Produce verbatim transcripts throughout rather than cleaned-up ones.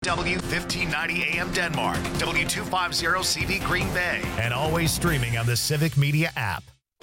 W fifteen ninety A M Denmark, W two fifty C V Green Bay, and always streaming on the Civic Media app.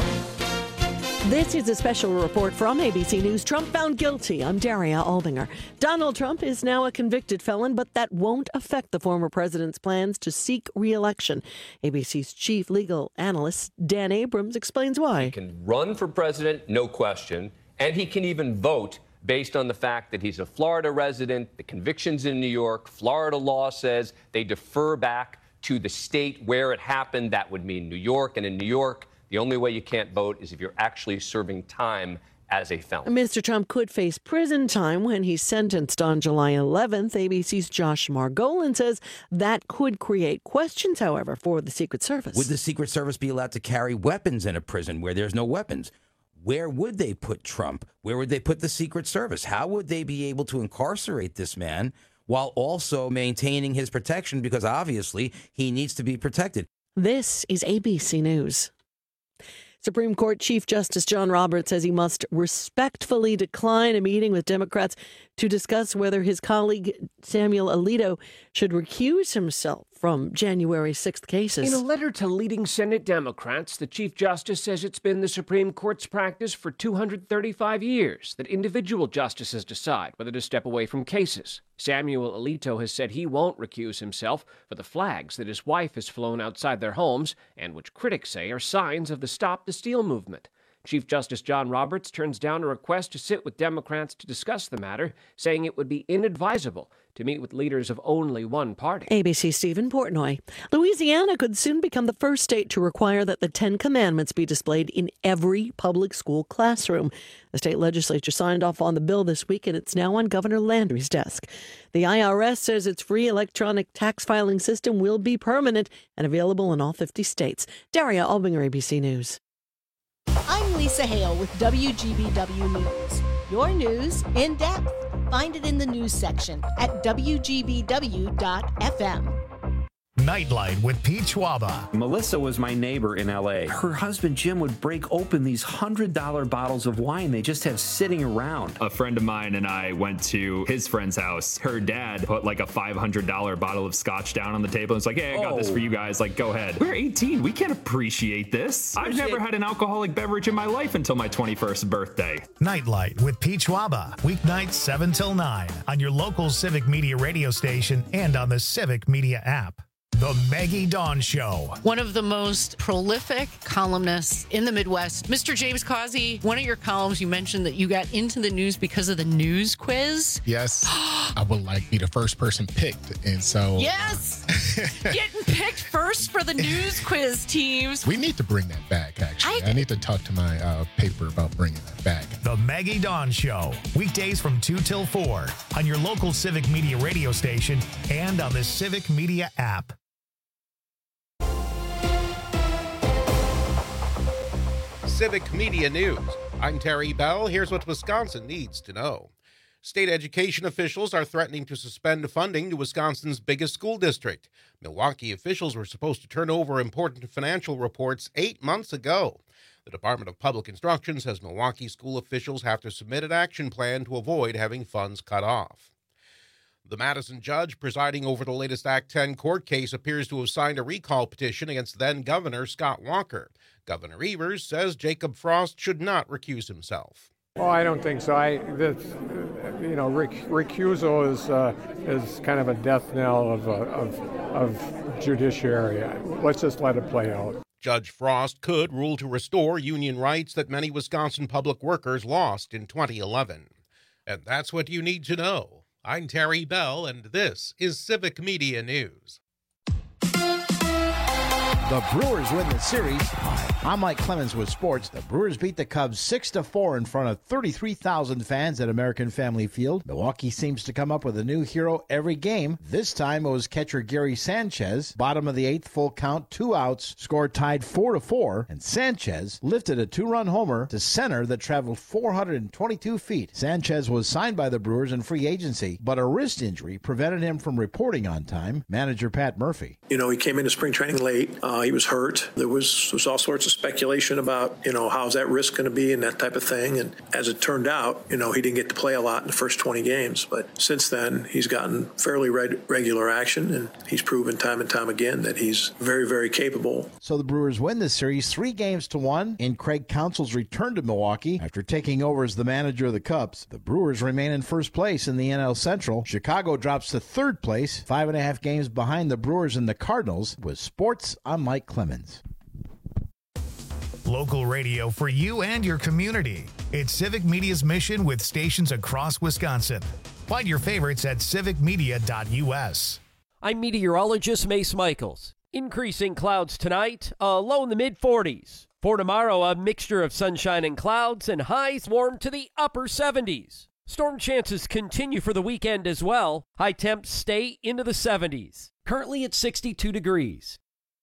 This is a special report from A B C News. Trump found guilty. I'm Daria Aldinger. Donald Trump is now a convicted felon, but that won't affect the former president's plans to seek re-election. A B C's chief legal analyst, Dan Abrams, explains why. He can run for president, no question, and he can even vote based on the fact that he's a Florida resident, the conviction's in New York, Florida law says they defer back to the state where it happened. That would mean New York, and in New York, the only way you can't vote is if you're actually serving time as a felon. Mister Trump could face prison time when he's sentenced on July eleventh. A B C's Josh Margolin says that could create questions, however, for the Secret Service. Would the Secret Service be allowed to carry weapons in a prison where there's no weapons? Where would they put Trump? Where would they put the Secret Service? How would they be able to incarcerate this man while also maintaining his protection? Because obviously he needs to be protected. This is A B C News. Supreme Court Chief Justice John Roberts says he must respectfully decline a meeting with Democrats to discuss whether his colleague Samuel Alito should recuse himself from January sixth cases. In a letter to leading Senate Democrats, the Chief Justice says it's been the Supreme Court's practice for two hundred thirty-five years that individual justices decide whether to step away from cases. Samuel Alito has said he won't recuse himself for the flags that his wife has flown outside their homes and which critics say are signs of the Stop the Steal movement. Chief Justice John Roberts turns down a request to sit with Democrats to discuss the matter, saying it would be inadvisable to meet with leaders of only one party. A B C's Stephen Portnoy. Louisiana could soon become the first state to require that the Ten Commandments be displayed in every public school classroom. The state legislature signed off on the bill this week, and it's now on Governor Landry's desk. The I R S says its free electronic tax filing system will be permanent and available in all fifty states. Daria Albinger, A B C News. I'm Lisa Hale with W G B W News. Your news in depth. Find it in the news section at W G B W dot F M. Nightlight with Pete Schwaba. Melissa was my neighbor in L A. Her husband Jim would break open these one hundred dollar bottles of wine they just have sitting around. A friend of mine and I went to his friend's house. Her dad put like a five hundred dollar bottle of scotch down on the table and was like, hey, I got oh. this for you guys. Like, go ahead. We're eighteen. We can't appreciate this. I've never had an alcoholic beverage in my life until my twenty-first birthday. Nightlight with Pete Schwaba. Weeknights seven till nine on your local Civic Media radio station and on the Civic Media app. The Maggie Dawn Show. One of the most prolific columnists in the Midwest, Mister James Causey. One of your columns, you mentioned that you got into the news because of the news quiz. Yes, I would like be the first person picked, and so yes, getting picked first for the news quiz teams. We need to bring that back. Actually, I, I need to talk to my uh, paper about bringing that back. The Maggie Dawn Show, weekdays from two till four on your local Civic Media radio station and on the Civic Media app. Civic Media News. I'm Terry Bell. Here's what Wisconsin needs to know. State education officials are threatening to suspend funding to Wisconsin's biggest school district. Milwaukee officials were supposed to turn over important financial reports eight months ago. The Department of Public Instruction says Milwaukee school officials have to submit an action plan to avoid having funds cut off. The Madison judge presiding over the latest Act ten court case appears to have signed a recall petition against then-Governor Scott Walker. Governor Evers says Jacob Frost should not recuse himself. Oh, I don't think so. I, this, you know, rec- recusal is uh, is kind of a death knell of, uh, of of judiciary. Let's just let it play out. Judge Frost could rule to restore union rights that many Wisconsin public workers lost in twenty eleven. And that's what you need to know. I'm Terry Bell, and this is Civic Media News. The Brewers win the series. Hi, I'm Mike Clemens with sports. The Brewers beat the Cubs six to four in front of thirty-three thousand fans at American Family Field. Milwaukee seems to come up with a new hero every game. This time it was catcher Gary Sanchez. Bottom of the eighth, full count, two outs, score tied four to four, and Sanchez lifted a two-run homer to center that traveled four hundred twenty-two feet. Sanchez was signed by the Brewers in free agency, but a wrist injury prevented him from reporting on time. Manager Pat Murphy. You know, he came into spring training late. Uh, Uh, he was hurt. There was, there was all sorts of speculation about, you know, how's that risk going to be and that type of thing. And as it turned out, you know, he didn't get to play a lot in the first twenty games. But since then, he's gotten fairly reg- regular action, and he's proven time and time again that he's very, very capable. So the Brewers win this series three games to one in Craig Counsell's return to Milwaukee after taking over as the manager of the Cubs. The Brewers remain in first place in the N L Central. Chicago drops to third place, five and a half games behind the Brewers and the Cardinals. With sports, I'm Mike Clemens. Local radio for you and your community. It's Civic Media's mission with stations across Wisconsin. Find your favorites at civic media dot u s. I'm meteorologist Mace Michaels. Increasing clouds tonight, a low in the mid forties. For tomorrow, a mixture of sunshine and clouds and highs warm to the upper seventies. Storm chances continue for the weekend as well. High temps stay into the seventies. Currently at sixty-two degrees.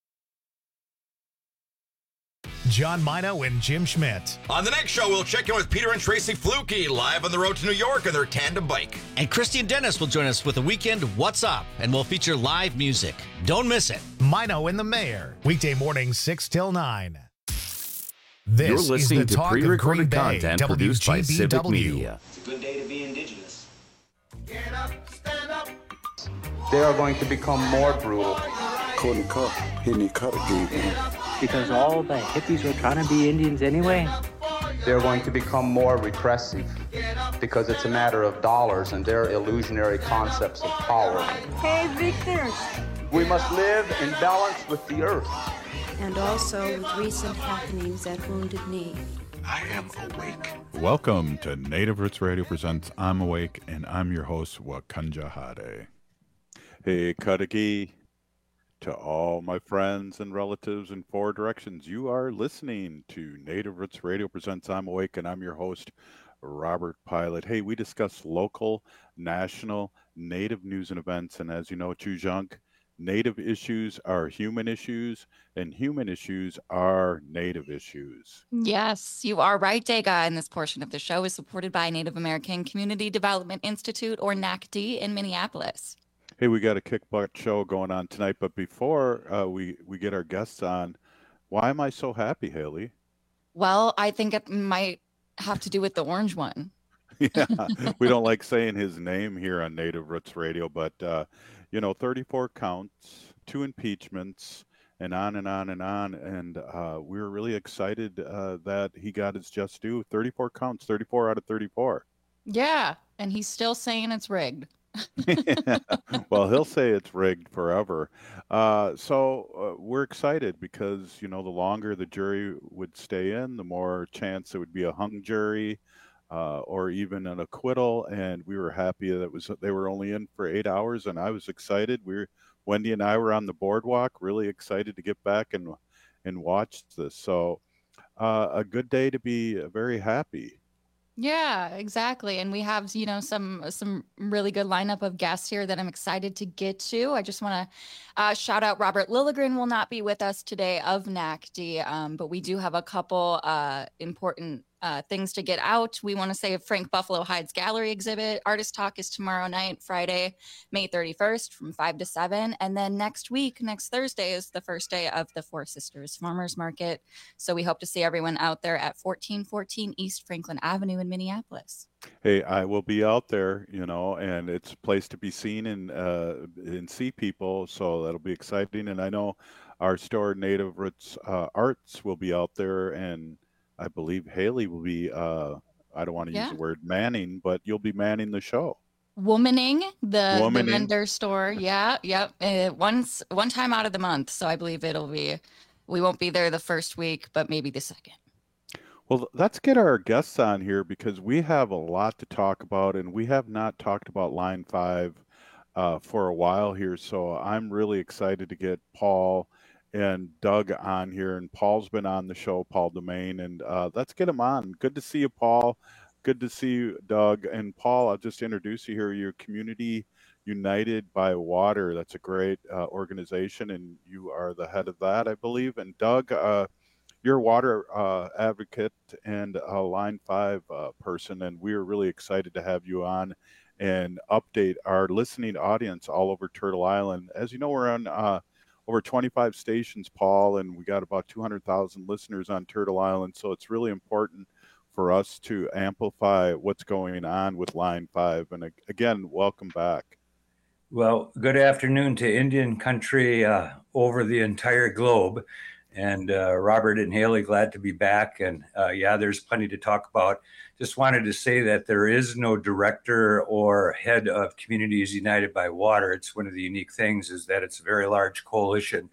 John Mino and Jim Schmidt. On the next show, we'll check in with Peter and Tracy Fluke live on the road to New York on their tandem bike. And Christian Dennis will join us with a weekend What's Up, and we'll feature live music. Don't miss it. Mino and the Mayor, weekday mornings six till nine. This You're listening is the to talk pre-recorded of Green Bay, content produced by Civic W G B W. Media. It's a good day to be indigenous. Get up, stand up. They are going to become more brutal. Couldn't cut, hitting cut again. Because all the hippies were trying to be Indians anyway. They're going to become more repressive because it's a matter of dollars and their illusionary concepts of power. Hey, Victor. We must live in balance with the earth. And also with recent happenings at Wounded Knee. I am awake. Welcome to Native Roots Radio presents I'm Awake, and I'm your host, Wakanja Hade. Hey, Kadagi. To all my friends and relatives in four directions, you are listening to Native Roots Radio presents I'm Awake, and I'm your host, Robert Pilot. Hey, we discuss local, national, Native news and events, and as you know, Chujunk, Native issues are human issues, and human issues are Native issues. Yes, you are right, Dega, and this portion of the show is supported by Native American Community Development Institute, or N A C D, in Minneapolis. Hey, we got a kick butt show going on tonight, but before uh, we, we get our guests on, why am I so happy, Haley? Well, I think it might have to do with the orange one. Yeah, we don't like saying his name here on Native Roots Radio, but, uh, you know, thirty-four counts, two impeachments, and on and on and on, and uh, we were really excited uh, that he got his just due. thirty-four counts, thirty-four out of thirty-four. Yeah, and he's still saying it's rigged. Well, he'll say it's rigged forever. Uh, so uh, we're excited because, you know, the longer the jury would stay in, the more chance it would be a hung jury uh, or even an acquittal. And we were happy that it was they were only in for eight hours, and I was excited. We were, Wendy and I were on the boardwalk, really excited to get back and and watch this. So uh, a good day to be very happy. Yeah, exactly. And we have, you know, some some really good lineup of guests here that I'm excited to get to. I just want to uh, shout out Robert Lilligren will not be with us today of N A C D, um, but we do have a couple uh, important uh, things to get out. We want to say Frank Buffalo Hyde's gallery exhibit. Artist Talk is tomorrow night, Friday, May thirty-first from five to seven. And then next week, next Thursday is the first day of the Four Sisters Farmers Market. So we hope to see everyone out there at fourteen fourteen East Franklin Avenue in Minneapolis. Hey, I will be out there, you know, and it's a place to be seen and uh, and see people. So that'll be exciting. And I know our store, Native Roots uh, Arts, will be out there, and I believe Haley will be, uh, I don't want to Yeah. use the word manning, but you'll be manning the show. Womaning, the, the Womaning. vendor store. Yeah, yep. Uh, once one time out of the month. So I believe it'll be, we won't be there the first week, but maybe the second. Well, let's get our guests on here because we have a lot to talk about, and we have not talked about Line five uh, for a while here. So I'm really excited to get Paul and Doug on here. And Paul's been on the show, Paul Domain, and uh, let's get him on. Good to see you, Paul. Good to see you, Doug. And Paul, I'll just introduce you here. You're Community United by Water. That's a great uh, organization, and you are the head of that, I believe. And Doug, uh, you're a water uh, advocate and a Line five uh, person, and we are really excited to have you on and update our listening audience all over Turtle Island. As you know, we're on uh, over twenty-five stations, Paul, and we got about two hundred thousand listeners on Turtle Island. So it's really important for us to amplify what's going on with Line five. And again, welcome back. Well, good afternoon to Indian country uh, over the entire globe. And uh, Robert and Haley, glad to be back. And uh, yeah, there's plenty to talk about. Just wanted to say that there is no director or head of Communities United by Water. It's one of the unique things is that it's a very large coalition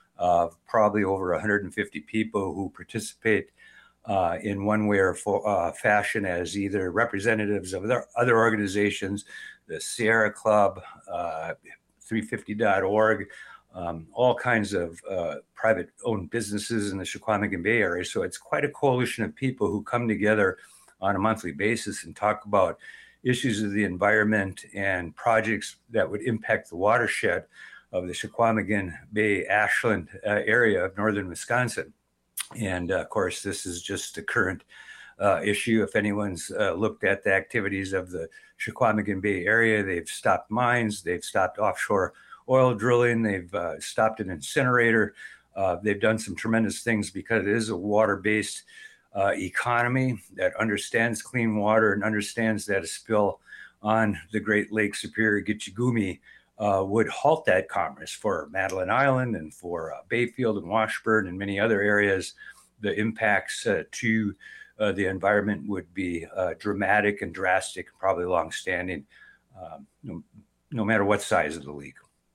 of probably over one hundred fifty people who participate uh, in one way or fo- uh, fashion as either representatives of other, other organizations, the Sierra Club, uh, three fifty dot org, um, all kinds of uh, private-owned businesses in the Chequamegon Bay area. So it's quite a coalition of people who come together on a monthly basis and talk about issues of the environment and projects that would impact the watershed of the Chequamegon Bay Ashland uh, area of northern Wisconsin. And uh, of course, this is just the current uh, issue. If anyone's uh, looked at the activities of the Chequamegon Bay area, they've stopped mines, they've stopped offshore oil drilling, they've uh, stopped an incinerator. Uh, they've done some tremendous things because it is a water-based uh, economy that understands clean water and understands that a spill on the Great Lake Superior Gitchigumi uh, would halt that commerce for Madeline Island and for uh, Bayfield and Washburn and many other areas. The impacts uh, to uh, the environment would be uh, dramatic and drastic, probably long-standing, um, no, no matter what size of the leak.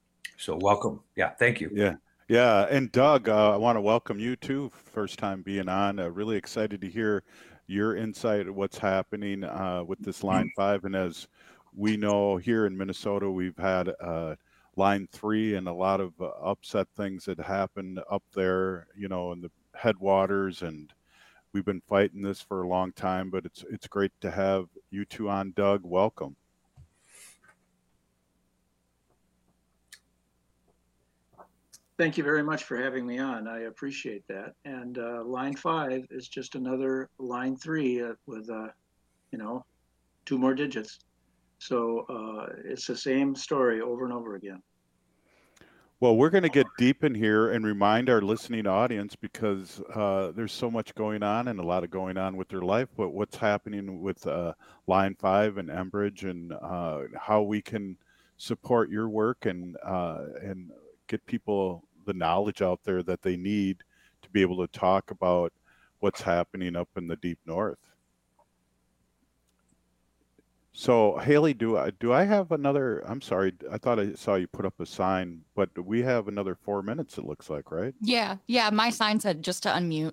So welcome. Yeah, thank you. Yeah. Yeah. And Doug, uh, I want to welcome you too. First time being on. Uh, really excited to hear your insight of what's happening uh, with this Line five. And as we know here in Minnesota, we've had uh, Line three and a lot of uh, upset things that happened up there, you know, in the headwaters. And we've been fighting this for a long time, but it's it's great to have you two on. Doug, welcome. Thank you very much for having me on. I appreciate that. And uh, Line five is just another Line three uh, with, uh, you know, two more digits. So uh, it's the same story over and over again. Well, we're going to get deep in here and remind our listening audience because uh, there's so much going on and a lot of going on with their life, but what's happening with uh, Line five and Enbridge and uh, how we can support your work and uh, and get people the knowledge out there that they need to be able to talk about what's happening up in the deep north. So Haley, do I do I have another? I'm sorry, I thought I saw you put up a sign, but we have another four minutes. It looks like, right? Yeah, yeah. My sign said just to unmute.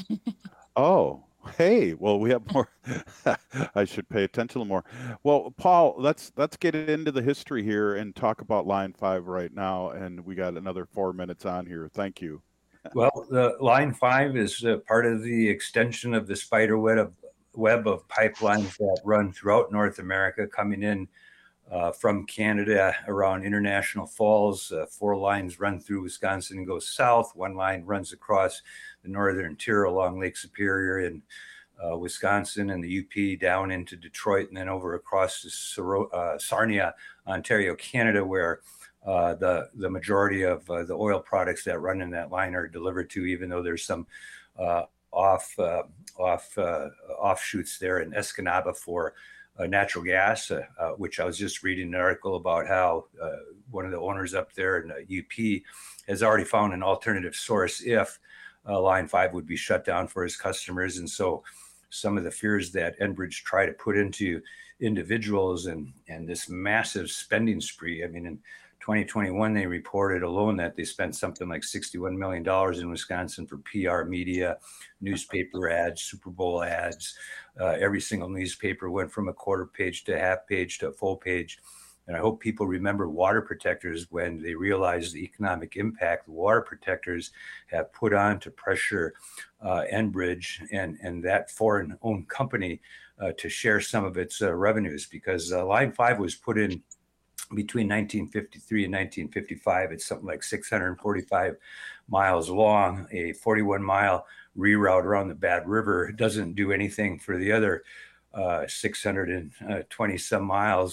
Oh, hey. Well, we have more. I should pay attention a little more. Well, Paul, let's let's get into the history here and talk about Line five right now. And we got another four minutes on here. Thank you. Well, the Line five is uh, part of the extension of the spider web of web of pipelines that run throughout North America, coming in uh, from Canada around International Falls. Uh, four lines run through Wisconsin and go south. One line runs across the northern tier along Lake Superior in uh, Wisconsin and the U P down into Detroit and then over across to Sor- uh, Sarnia, Ontario, Canada, where uh, the, the majority of uh, the oil products that run in that line are delivered to, even though there's some uh, off uh, off uh, offshoots there in Escanaba for uh, natural gas, uh, uh, which I was just reading an article about how uh, one of the owners up there in the U P has already found an alternative source if uh, Line five would be shut down for his customers. And so some of the fears that Enbridge try to put into individuals and, and this massive spending spree. I mean, in twenty twenty-one, they reported alone that they spent something like sixty-one million dollars in Wisconsin for P R media, newspaper ads, Super Bowl ads. Uh, every single newspaper went from a quarter page to a half page to a full page. And I hope people remember water protectors when they realize the economic impact the water protectors have put on to pressure uh, Enbridge and, and that foreign-owned company uh, to share some of its uh, revenues, because uh, Line five was put in between nineteen fifty-three and nineteen fifty-five. It's something like six hundred forty-five miles long, a forty-one mile reroute around the Bad River. It doesn't do anything for the other uh, six hundred twenty some miles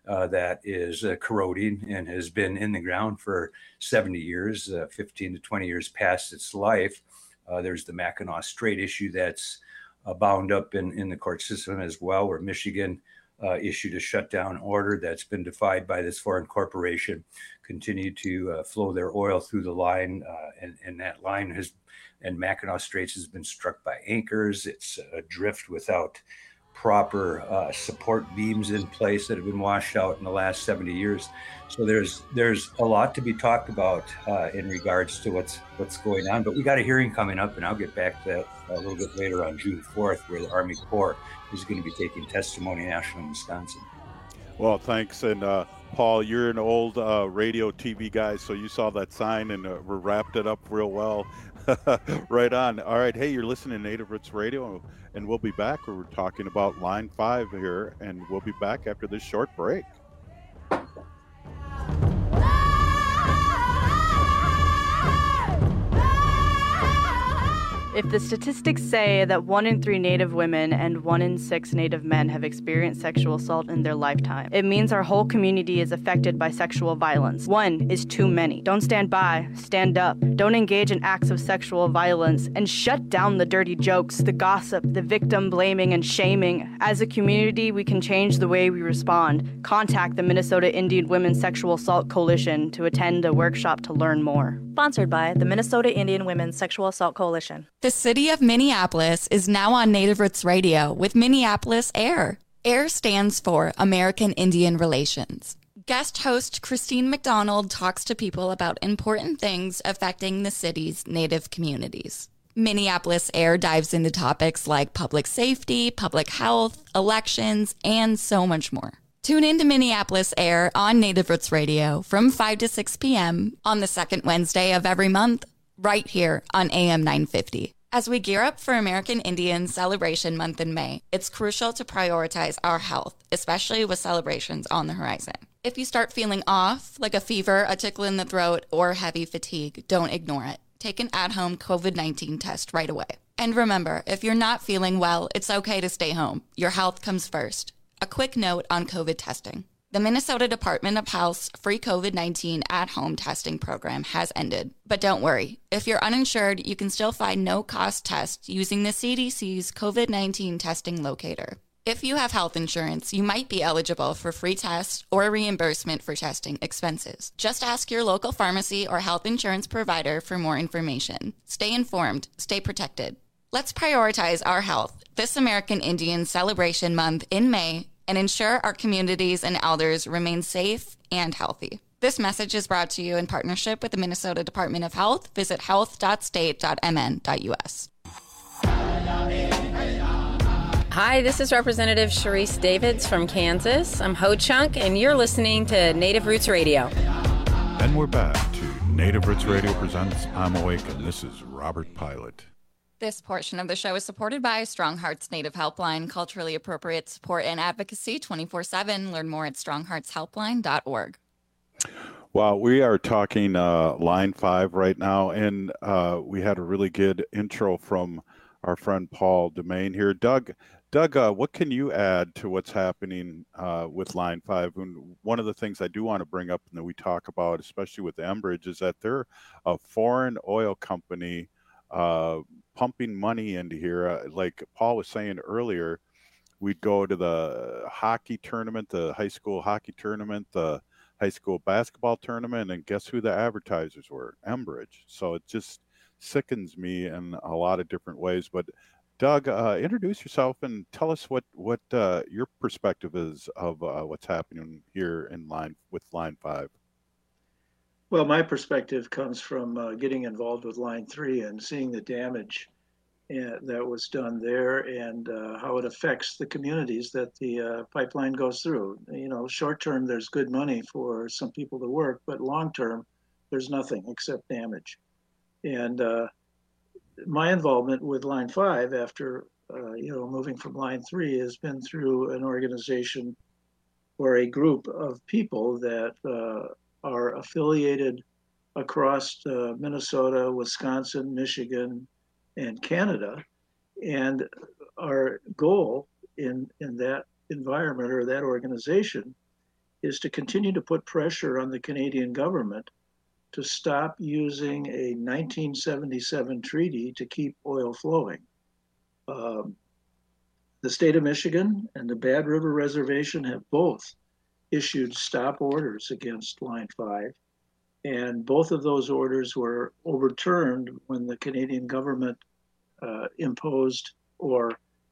uh, that is uh, corroding and has been in the ground for seventy years, uh, fifteen to twenty years past its life. Uh, there's the Mackinac Strait issue that's uh, bound up in, in the court system as well, where Michigan uh, issued a shutdown order that's been defied by this foreign corporation, continue to uh, flow their oil through the line, uh, and, and that line has, and Mackinac Straits has been struck by anchors. It's adrift without proper uh, support beams in place that have been washed out in the last seventy years. So there's there's a lot to be talked about uh, in regards to what's what's going on. But we got a hearing coming up, and I'll get back to that a little bit later on June fourth, where the Army Corps is going to be taking testimony in Ashland, Wisconsin. Well, thanks. And uh, Paul, you're an old uh, radio T V guy, so you saw that sign and uh, we wrapped it up real well. Right on. All right. Hey, you're listening to Native Roots Radio, and we'll be back. We're talking about Line five here, and we'll be back after this short break. If the statistics say that one in three Native women and one in six Native men have experienced sexual assault in their lifetime, it means our whole community is affected by sexual violence. One is too many. Don't stand by, stand up. Don't engage in acts of sexual violence, and shut down the dirty jokes, the gossip, the victim blaming and shaming. As a community, we can change the way we respond. Contact the Minnesota Indian Women's Sexual Assault Coalition to attend a workshop to learn more. Sponsored by the Minnesota Indian Women's Sexual Assault Coalition. The city of Minneapolis is now on Native Roots Radio with Minneapolis AIR. AIR stands for American Indian Relations. Guest host Christine McDonald talks to people about important things affecting the city's Native communities. Minneapolis AIR dives into topics like public safety, public health, elections, and so much more. Tune in to Minneapolis AIR on Native Roots Radio from five to six p.m. on the second Wednesday of every month, right here on A M nine fifty. As we gear up for American Indian Celebration Month in May, it's crucial to prioritize our health, especially with celebrations on the horizon. If you start feeling off, like a fever, a tickle in the throat, or heavy fatigue, don't ignore it. Take an at-home COVID nineteen test right away. And remember, if you're not feeling well, it's okay to stay home. Your health comes first. A quick note on COVID testing. The Minnesota Department of Health's free COVID nineteen at-home testing program has ended. But don't worry. If you're uninsured, you can still find no-cost tests using the C D C's COVID nineteen testing locator. If you have health insurance, you might be eligible for free tests or reimbursement for testing expenses. Just ask your local pharmacy or health insurance provider for more information. Stay informed. Stay protected. Let's prioritize our health this American Indian Celebration Month in May and ensure our communities and elders remain safe and healthy. This message is brought to you in partnership with the Minnesota Department of Health. Visit health dot state dot m n dot u s. Hi, this is Representative Sharice Davids from Kansas. I'm Ho Chunk, and you're listening to Native Roots Radio. And we're back to Native Roots Radio presents I'm Awake, and this is Robert Pilot. This portion of the show is supported by Strong Hearts Native Helpline, culturally appropriate support and advocacy twenty-four seven. Learn more at strong hearts helpline dot org. Well, we are talking uh, Line five right now, and uh, we had a really good intro from our friend Paul Demain here. Doug, Doug, uh, what can you add to what's happening uh, with Line five? And one of the things I do want to bring up and that we talk about, especially with Enbridge, is that they're a foreign oil company uh, pumping money into here. Uh, like Paul was saying earlier, we'd go to the hockey tournament, the high school hockey tournament, the high school basketball tournament, and guess who the advertisers were? Enbridge. So it just sickens me in a lot of different ways. But Doug, uh, introduce yourself and tell us what what uh, your perspective is of uh, what's happening here in line with Line Five. Well, my perspective comes from uh, getting involved with Line Three and seeing the damage uh, that was done there and uh, how it affects the communities that the uh, pipeline goes through. You know, short term, there's good money for some people to work, but long term, there's nothing except damage. And uh, my involvement with Line Five after, uh, you know, moving from Line Three has been through an organization or a group of people that uh, are affiliated across uh, Minnesota, Wisconsin, Michigan, and Canada. And our goal in, in that environment or that organization is to continue to put pressure on the Canadian government to stop using a nineteen seventy-seven treaty to keep oil flowing. Um, the state of Michigan and the Bad River Reservation have both issued stop orders against Line five, and both of those orders were overturned when the Canadian government uh, imposed or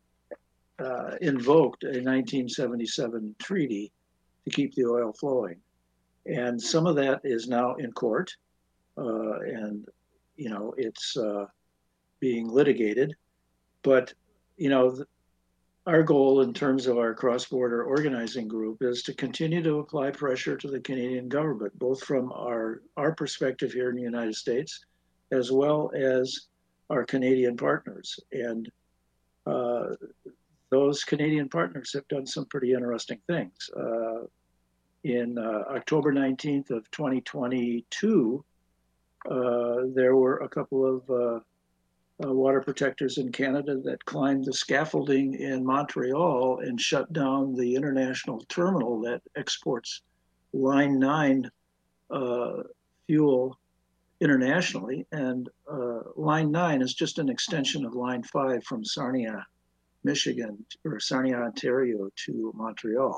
uh, invoked a nineteen seventy-seven treaty to keep the oil flowing. And some of that is now in court, uh, and you know it's uh, being litigated. But you know, th- our goal in terms of our cross-border organizing group is to continue to apply pressure to the Canadian government, both from our our perspective here in the United States, as well as our Canadian partners. And uh, those Canadian partners have done some pretty interesting things. Uh, In uh, October nineteenth of twenty twenty-two, uh, there were a couple of uh, uh, water protectors in Canada that climbed the scaffolding in Montreal and shut down the international terminal that exports Line nine uh, fuel internationally. And uh, Line nine is just an extension of Line five from Sarnia, Michigan, or Sarnia, Ontario to Montreal.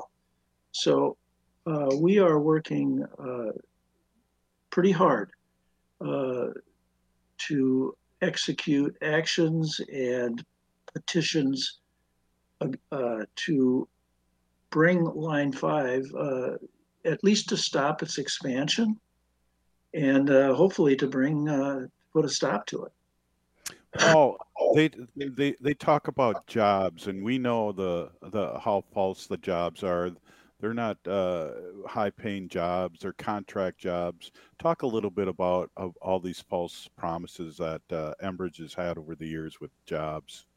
So Uh, we are working uh, pretty hard uh, to execute actions and petitions uh, uh, to bring Line five uh, at least to stop its expansion, and uh, hopefully to bring uh, put a stop to it. Oh, they they they talk about jobs, and we know the the how false the jobs are. They're not uh, high-paying jobs; they're contract jobs. Talk a little bit about of all these false promises that uh, Enbridge has had over the years with jobs.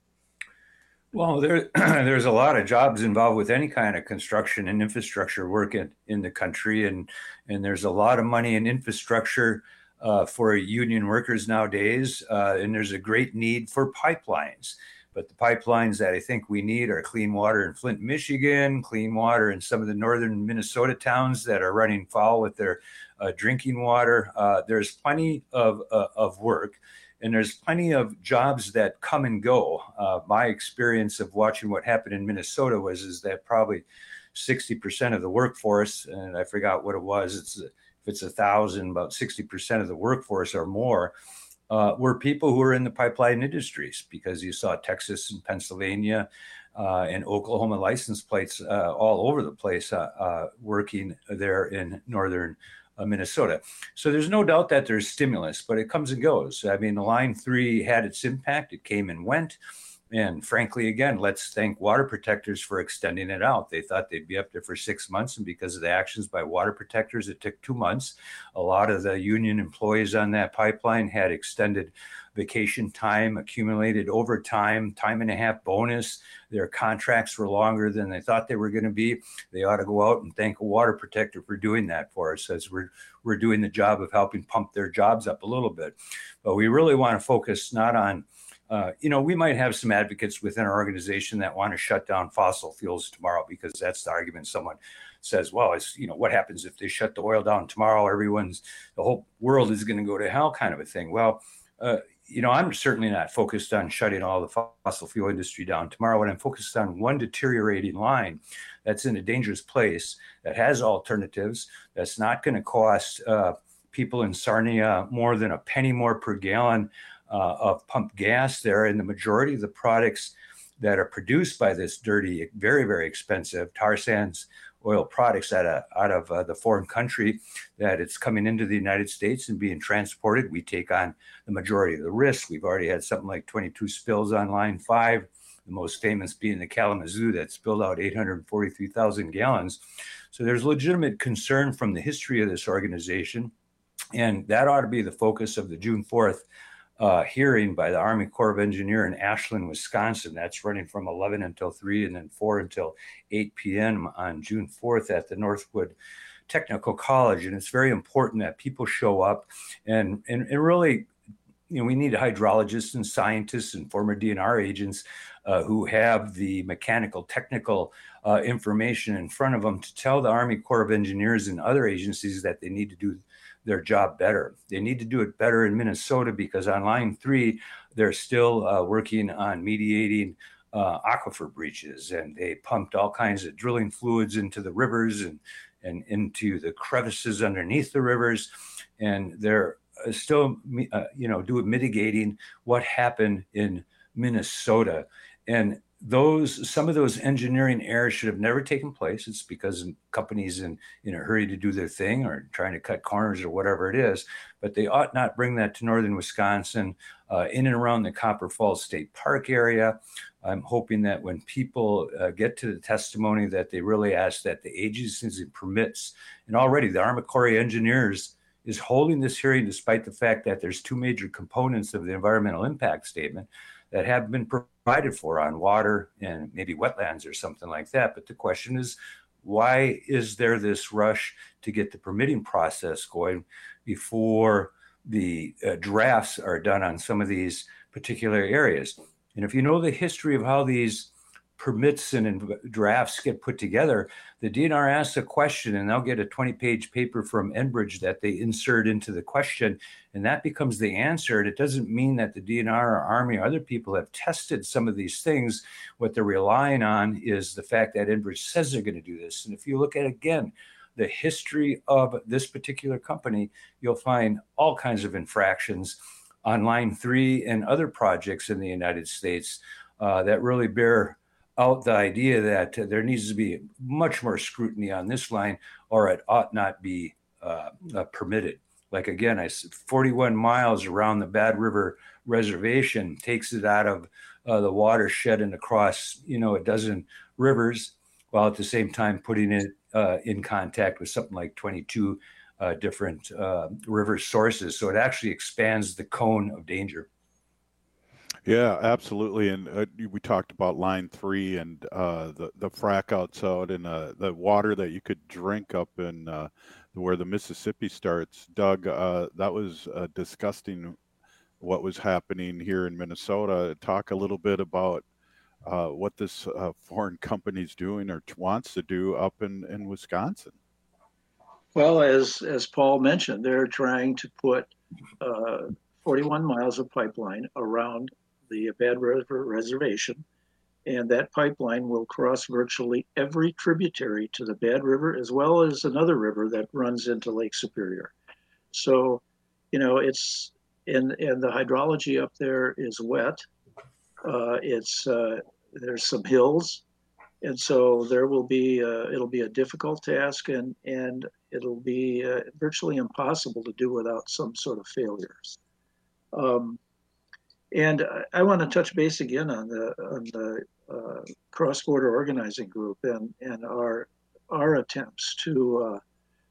Well, there, there's a lot of jobs involved with any kind of construction and infrastructure work in, in the country, and and there's a lot of money in infrastructure uh, for union workers nowadays, uh, and there's a great need for pipelines. But the pipelines that I think we need are clean water in Flint, Michigan, clean water in some of the northern Minnesota towns that are running foul with their uh, drinking water. Uh, there's plenty of, uh, of work, and there's plenty of jobs that come and go. Uh, my experience of watching what happened in Minnesota was is that probably sixty percent of the workforce, and I forgot what it was, it's if it's a thousand, about sixty percent of the workforce or more, Uh, were people who were in the pipeline industries, because you saw Texas and Pennsylvania uh, and Oklahoma license plates uh, all over the place uh, uh, working there in northern uh, Minnesota. So there's no doubt that there's stimulus, but it comes and goes. I mean, the Line three had its impact. It came and went. And frankly, again, let's thank water protectors for extending it out. They thought they'd be up there for six months. And because of the actions by water protectors, it took two months. A lot of the union employees on that pipeline had extended vacation time, accumulated overtime, time and a half bonus. Their contracts were longer than they thought they were going to be. They ought to go out and thank a water protector for doing that for us, as we're, we're doing the job of helping pump their jobs up a little bit. But we really want to focus not on Uh, you know, we might have some advocates within our organization that want to shut down fossil fuels tomorrow, because that's the argument. Someone says, well, it's, you know, what happens if they shut the oil down tomorrow? Everyone's, the whole world is going to go to hell, kind of a thing. Well, uh, you know, I'm certainly not focused on shutting all the fossil fuel industry down tomorrow. What I'm focused on, one deteriorating line that's in a dangerous place, that has alternatives, that's not going to cost uh, people in Sarnia more than a penny more per gallon Uh, of pumped gas there. And the majority of the products that are produced by this dirty, very, very expensive tar sands oil products out of, out of uh, the foreign country, that it's coming into the United States and being transported. We take on the majority of the risk. We've already had something like twenty-two spills on Line five, the most famous being the Kalamazoo that spilled out eight hundred forty-three thousand gallons. So there's legitimate concern from the history of this organization. And that ought to be the focus of the June fourth Uh, hearing by the Army Corps of Engineers in Ashland, Wisconsin. That's running from eleven until three and then four until eight p.m. on June fourth at the Northwood Technical College. And it's very important that people show up and, and, and really you know, we need hydrologists and scientists and former D N R agents uh, who have the mechanical, technical uh, information in front of them to tell the Army Corps of Engineers and other agencies that they need to do their job better. They need to do it better in Minnesota because on line three, they're still uh, working on mediating uh, aquifer breaches, and they pumped all kinds of drilling fluids into the rivers and, and into the crevices underneath the rivers. And they're still, uh, you know, do mitigating what happened in Minnesota. And those, some of those engineering errors should have never taken place. It's because companies in, in a hurry to do their thing or trying to cut corners or whatever it is, but they ought not bring that to northern Wisconsin, uh, in and around the Copper Falls State Park area. I'm hoping that when people uh, get to the testimony that they really ask that the agencies and permits, and already the Army Corps of Engineers is holding this hearing despite the fact that there's two major components of the environmental impact statement that have been provided for on water and maybe wetlands or something like that. But the question is, why is there this rush to get the permitting process going before the uh, drafts are done on some of these particular areas? And if you know the history of how these permits and drafts get put together, the D N R asks a question and they'll get a twenty page paper from Enbridge that they insert into the question, and that becomes the answer. And it doesn't mean that the D N R or Army or other people have tested some of these things. What they're relying on is the fact that Enbridge says they're going to do this. And if you look at, again, the history of this particular company, you'll find all kinds of infractions on line three and other projects in the United States uh, that really bear out the idea that uh, there needs to be much more scrutiny on this line, or it ought not be uh, uh, permitted. Like, again, I said, forty-one miles around the Bad River Reservation takes it out of uh, the watershed and across, you know, a dozen rivers, while at the same time putting it uh, in contact with something like twenty-two uh, different uh, river sources. So it actually expands the cone of danger. Yeah, absolutely. And uh, we talked about line three and uh, the the frack outs out and uh, the water that you could drink up in uh, where the Mississippi starts. Doug, uh, that was uh, disgusting. What was happening here in Minnesota? Talk a little bit about uh, what this uh, foreign company's doing or wants to do up in, in Wisconsin. Well, as as Paul mentioned, they're trying to put uh, forty-one miles of pipeline around the Bad River Reservation, and that pipeline will cross virtually every tributary to the Bad River, as well as another river that runs into Lake Superior. So, you know, it's, and, and the hydrology up there is wet. Uh, it's, uh, there's some hills. And so there will be, uh, it'll be a difficult task, and, and it'll be uh, virtually impossible to do without some sort of failures. Um, And I want to touch base again on the on the uh, cross-border organizing group and and our our attempts to uh,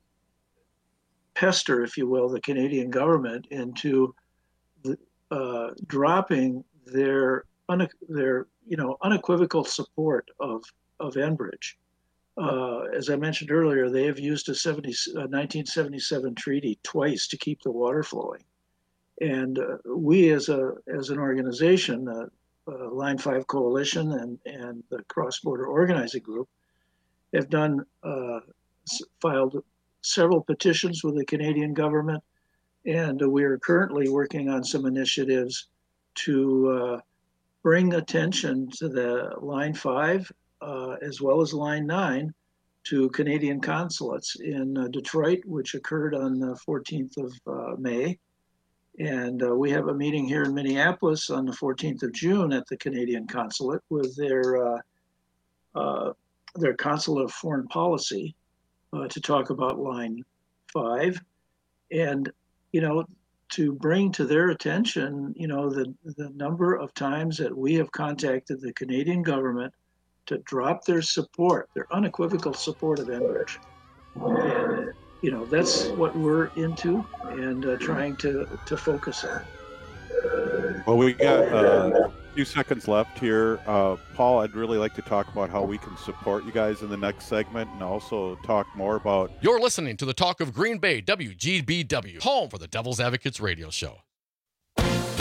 pester, if you will, the Canadian government into the, uh, dropping their une, their you know unequivocal support of of Enbridge. Uh, as I mentioned earlier, they have used a seventy, uh, nineteen seventy-seven treaty twice to keep the water flowing. And uh, we, as a as an organization, uh, uh, Line Five Coalition and and the Cross Border Organizing Group, have done uh, filed several petitions with the Canadian government, and uh, we are currently working on some initiatives to uh, bring attention to the Line Five uh, as well as Line Nine to Canadian consulates in uh, Detroit, which occurred on the fourteenth of uh, May. And uh, we have a meeting here in Minneapolis on the fourteenth of June at the Canadian consulate with their uh, uh, their consulate of foreign policy uh, to talk about Line Five, and you know to bring to their attention you know the the number of times that we have contacted the Canadian government to drop their support, their unequivocal support of Enbridge. And, you know, that's what we're into and uh, trying to, to focus on. Well, we got uh, a few seconds left here. Uh, Paul, I'd really like to talk about how we can support you guys in the next segment and also talk more about... You're listening to the Talk of Green Bay, W G B W, home for the Devil's Advocates radio show.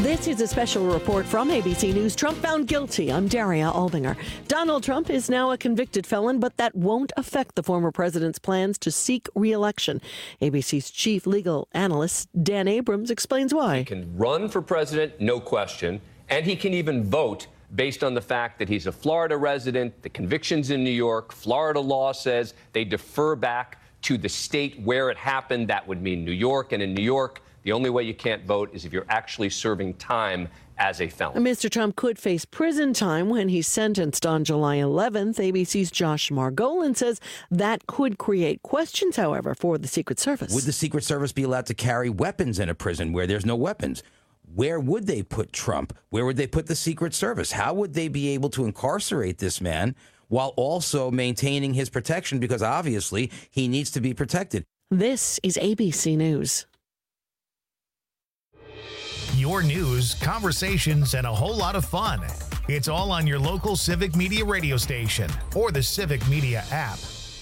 This is a special report from A B C News. Trump found guilty. I'm Daria Aldinger. Donald Trump is now a convicted felon, but that won't affect the former president's plans to seek re-election. A B C's chief legal analyst, Dan Abrams, explains why. He can run for president, no question, and he can even vote based on the fact that he's a Florida resident, the conviction's in New York, Florida law says they defer back to the state where it happened. That would mean New York, and in New York, the only way you can't vote is if you're actually serving time as a felon. Mister Trump could face prison time when he's sentenced on July eleventh. A B C's Josh Margolin says that could create questions, however, for the Secret Service. Would the Secret Service be allowed to carry weapons in a prison where there's no weapons? Where would they put Trump? Where would they put the Secret Service? How would they be able to incarcerate this man while also maintaining his protection? Because obviously he needs to be protected. This is A B C News. Your news, conversations, and a whole lot of fun. It's all on your local Civic Media radio station or the Civic Media app.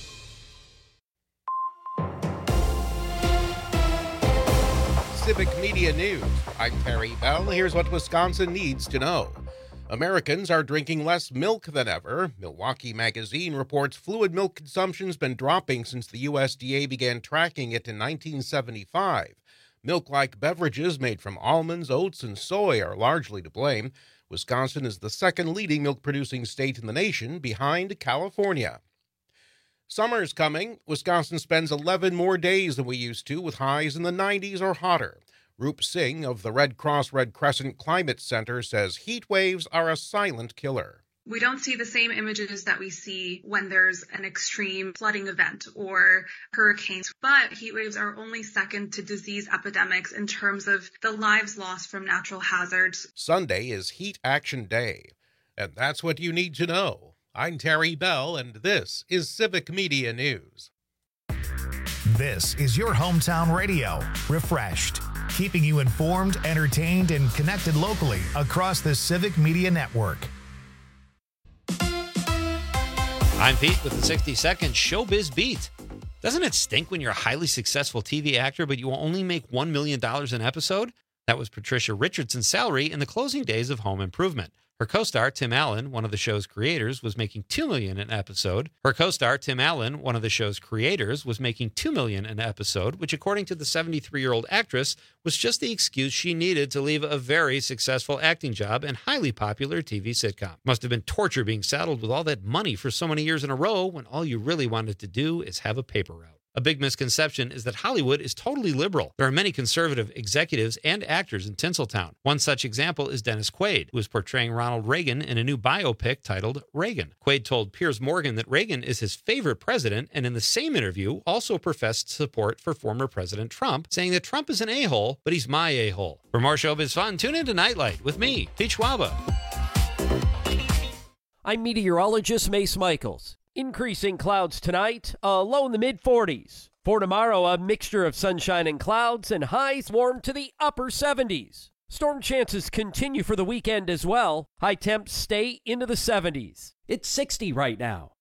Civic Media News. I'm Terry Bell. Here's what Wisconsin needs to know. Americans are drinking less milk than ever. Milwaukee Magazine reports fluid milk consumption's been dropping since the U S D A began tracking it in nineteen seventy-five. Milk-like beverages made from almonds, oats, and soy are largely to blame. Wisconsin is the second leading milk-producing state in the nation, behind California. Summer's coming. Wisconsin spends eleven more days than we used to, with highs in the nineties or hotter. Roop Singh of the Red Cross Red Crescent Climate Center says heat waves are a silent killer. We don't see the same images that we see when there's an extreme flooding event or hurricanes, but heat waves are only second to disease epidemics in terms of the lives lost from natural hazards. Sunday is Heat Action Day, and that's what you need to know. I'm Terry Bell, and this is Civic Media News. This is your hometown radio, refreshed, keeping you informed, entertained, and connected locally across the Civic Media Network. I'm Pete with the sixty second Showbiz Beat. Doesn't it stink when you're a highly successful T V actor, but you only make one million dollars an episode? That was Patricia Richardson's salary in the closing days of Home Improvement. Her co-star, Tim Allen, one of the show's creators, was making two million dollars an episode. Her co-star, Tim Allen, one of the show's creators, was making two million dollars an episode, which, according to the seventy-three-year-old actress, was just the excuse she needed to leave a very successful acting job and highly popular T V sitcom. Must have been torture being saddled with all that money for so many years in a row when all you really wanted to do is have a paper route. A big misconception is that Hollywood is totally liberal. There are many conservative executives and actors in Tinseltown. One such example is Dennis Quaid, who is portraying Ronald Reagan in a new biopic titled Reagan. Quaid told Piers Morgan that Reagan is his favorite president, and in the same interview also professed support for former President Trump, saying that Trump is an a-hole, but he's my a-hole. For more showbiz fun, tune in to Nightlight with me, Pete Schwaba. I'm meteorologist Mace Michaels. Increasing clouds tonight, a low in the mid forties. For tomorrow, a mixture of sunshine and clouds and highs warm to the upper seventies. Storm chances continue for the weekend as well. High temps stay into the seventies. It's sixty right now.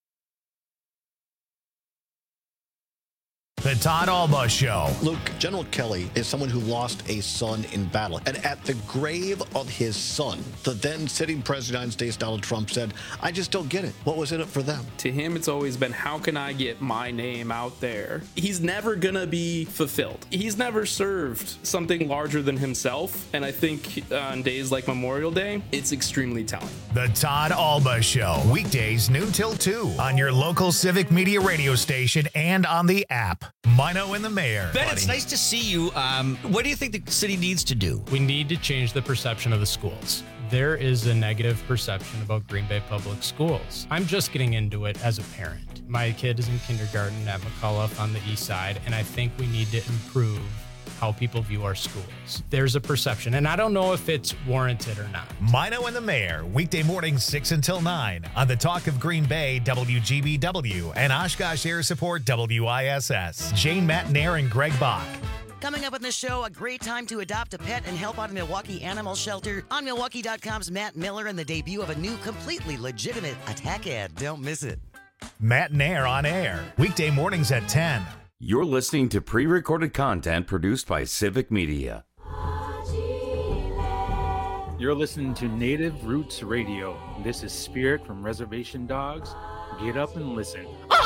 The Todd Alba Show. Luke, General Kelly is someone who lost a son in battle. And at the grave of his son, the then sitting president of the United States, Donald Trump, said, I just don't get it. What was in it for them? To him, it's always been, how can I get my name out there? He's never going to be fulfilled. He's never served something larger than himself. And I think on days like Memorial Day, it's extremely telling. The Todd Alba Show. Weekdays, noon till two on your local Civic Media radio station and on the app. Mino and the Mayor. Ben, buddy. It's nice to see you. Um, what do you think the city needs to do? We need to change the perception of the schools. There is a negative perception about Green Bay Public Schools. I'm just getting into it as a parent. My kid is in kindergarten at McCullough on the east side, and I think we need to improve how people view our schools. There's a perception, and I don't know if it's warranted or not. Mino and the Mayor, weekday mornings six until nine on the Talk of Green Bay, W G B W, and Oshkosh Air Support, W I S S. Jane Matnair and Greg Bach. Coming up on the show, a great time to adopt a pet and help out a Milwaukee animal shelter. On Milwaukee dot com's Matt Miller and the debut of a new, completely legitimate attack ad. Don't miss it. Matnair on air, weekday mornings at ten. You're listening to pre-recorded content produced by Civic Media. You're listening to Native Roots Radio. This is Spirit from Reservation Dogs. Get up and listen.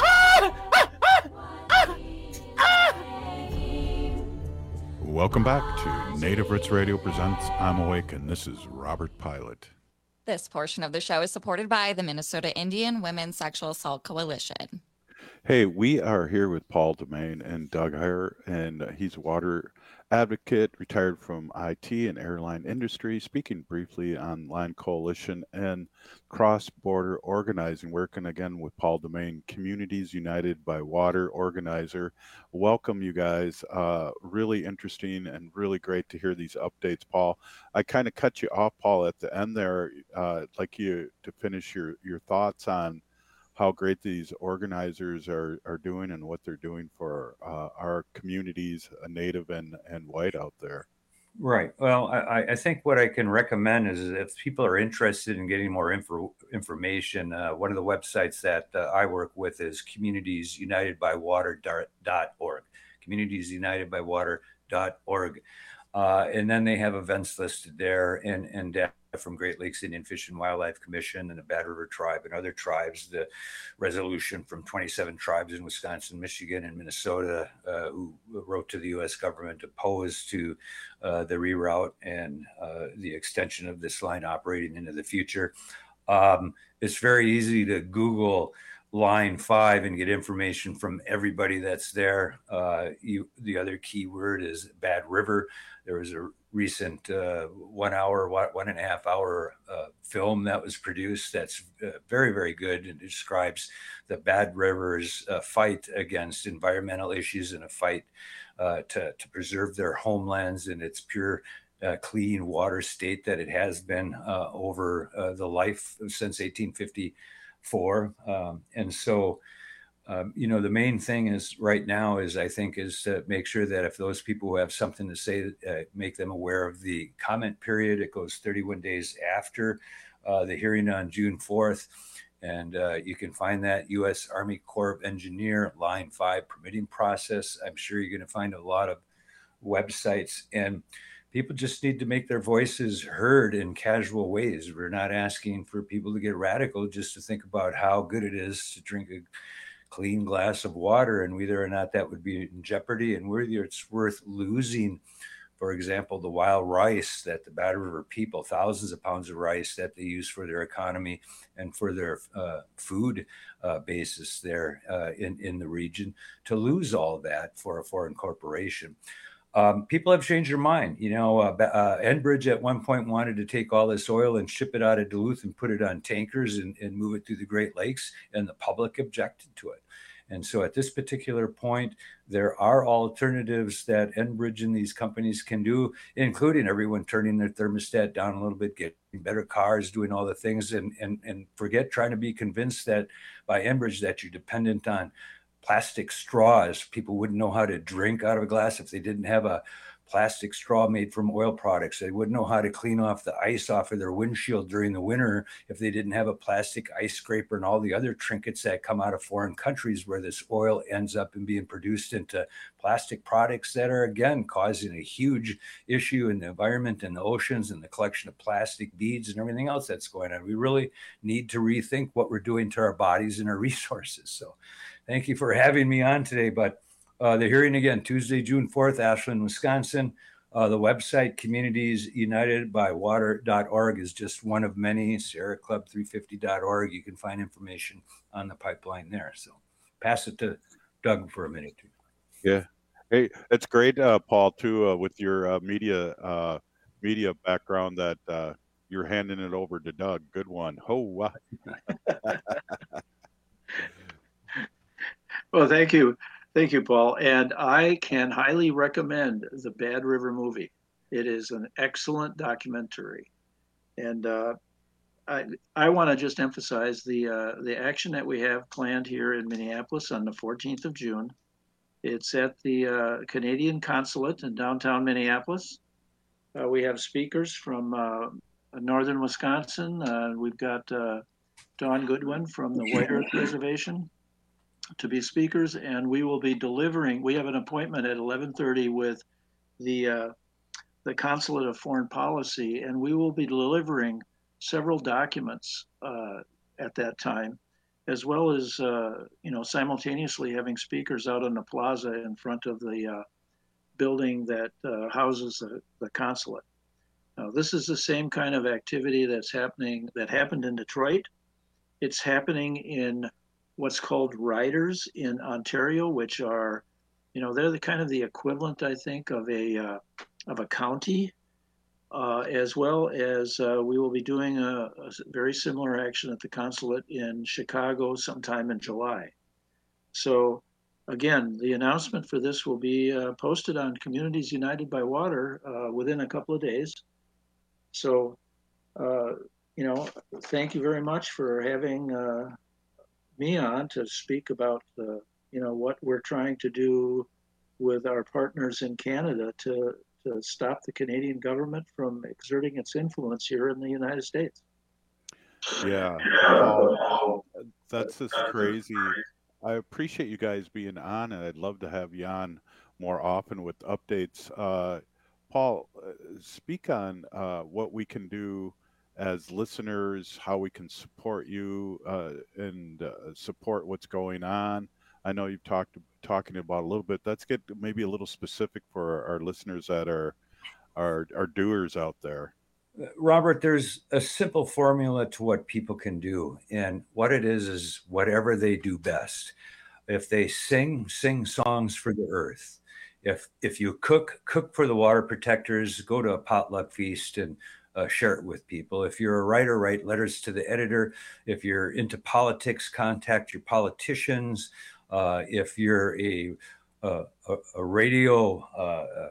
Welcome back to Native Roots Radio presents I'm Awake, and this is Robert Pilot. This portion of the show is supported by the Minnesota Indian Women's Sexual Assault Coalition. Hey, we are here with Paul Domain and Doug Heyer, and he's a water advocate, retired from I T and airline industry, speaking briefly on Line Coalition and cross-border organizing, working again with Paul Domain, Communities United by Water organizer. Welcome, you guys. Uh, really interesting and really great to hear these updates, Paul. I kind of cut you off, Paul, at the end there. Uh, I'd like you to finish your, your thoughts on how great these organizers are, are doing and what they're doing for uh, our communities, uh, Native and, and white out there. Right. Well, I, I think what I can recommend is if people are interested in getting more info, information, uh, one of the websites that uh, I work with is communities united by water dot org, communities united by water dot org. Uh, and then they have events listed there and, and data from Great Lakes Indian Fish and Wildlife Commission and the Bad River Tribe and other tribes, the resolution from twenty-seven tribes in Wisconsin, Michigan, and Minnesota uh, who wrote to the U S government opposed to uh, the reroute and uh, the extension of this line operating into the future. Um, it's very easy to Google Line five and get information from everybody that's there. Uh, you, the other key word is Bad River. There was a recent uh, one hour, one and a half hour uh, film that was produced that's uh, very, very good and describes the Bad River's uh, fight against environmental issues and a fight uh, to, to preserve their homelands and its pure Uh, clean water state that it has been uh, over uh, the life since eighteen fifty-four. Um, and so, um, you know, the main thing is right now is I think is to make sure that if those people who have something to say, uh, make them aware of the comment period. It goes thirty-one days after uh, the hearing on June fourth. And uh, you can find that U S Army Corps of Engineer Line five permitting process. I'm sure you're going to find a lot of websites, and people just need to make their voices heard in casual ways. We're not asking for people to get radical, just to think about how good it is to drink a clean glass of water and whether or not that would be in jeopardy and whether it's worth losing, for example, the wild rice that the Bad River people, thousands of pounds of rice that they use for their economy and for their uh, food uh, basis there uh, in, in the region, to lose all that for a foreign corporation. Um, people have changed their mind. You know, uh, uh, Enbridge at one point wanted to take all this oil and ship it out of Duluth and put it on tankers and, and move it through the Great Lakes, and the public objected to it. And so at this particular point, there are alternatives that Enbridge and these companies can do, including everyone turning their thermostat down a little bit, getting better cars, doing all the things, and, and, and forget trying to be convinced that by Enbridge that you're dependent on plastic straws. People wouldn't know how to drink out of a glass if they didn't have a plastic straw made from oil products. They wouldn't know how to clean off the ice off of their windshield during the winter if they didn't have a plastic ice scraper and all the other trinkets that come out of foreign countries where this oil ends up in being produced into plastic products that are, again, causing a huge issue in the environment and the oceans and the collection of plastic beads and everything else that's going on. We really need to rethink what we're doing to our bodies and our resources. So thank you for having me on today. But uh, the hearing again, Tuesday, June fourth, Ashland, Wisconsin. Uh, the website, communities united by water dot org, is just one of many. Sierra Club three fifty dot org. You can find information on the pipeline there. So pass it to Doug for a minute. Yeah. Hey, it's great, uh, Paul, too, uh, with your uh, media uh, media background that uh, you're handing it over to Doug. Good one. Oh, wow. Well, thank you. Thank you, Paul. And I can highly recommend the Bad River movie. It is an excellent documentary. And uh, I, I want to just emphasize the, uh, the action that we have planned here in Minneapolis on the fourteenth of June. It's at the uh, Canadian Consulate in downtown Minneapolis. Uh, we have speakers from uh, northern Wisconsin. Uh, we've got uh, Dawn Goodwin from the White Earth Reservation to be speakers, and we will be delivering. We have an appointment at eleven thirty with the uh, the Consulate of Foreign Policy, and we will be delivering several documents uh, at that time, as well as uh, you know simultaneously having speakers out on the plaza in front of the uh, building that uh, houses the, the consulate. Now, this is the same kind of activity that's happening that happened in Detroit. It's happening in what's called riders in Ontario, which are, you know, they're the kind of the equivalent, I think, of a uh, of a county, uh, as well as uh, we will be doing a, a very similar action at the consulate in Chicago sometime in July. So, again, the announcement for this will be uh, posted on Communities United by Water uh, within a couple of days. So, uh, you know, thank you very much for having uh, me on to speak about, uh, you know, what we're trying to do with our partners in Canada to, to stop the Canadian government from exerting its influence here in the United States. Yeah, Paul, that's just crazy. I appreciate you guys being on, and I'd love to have you on more often with updates. Uh, Paul, uh, speak on uh, what we can do as listeners, how we can support you uh, and uh, support what's going on. I know you've talked talking about a little bit. Let's get maybe a little specific for our listeners that are are, are doers out there. Robert, there's a simple formula to what people can do. And what it is, is whatever they do best. If they sing, sing songs for the earth. If if you cook, cook for the water protectors, go to a potluck feast and uh, share it with people. If you're a writer, write letters to the editor. If you're into politics, contact your politicians. Uh, if you're a, a, a radio uh,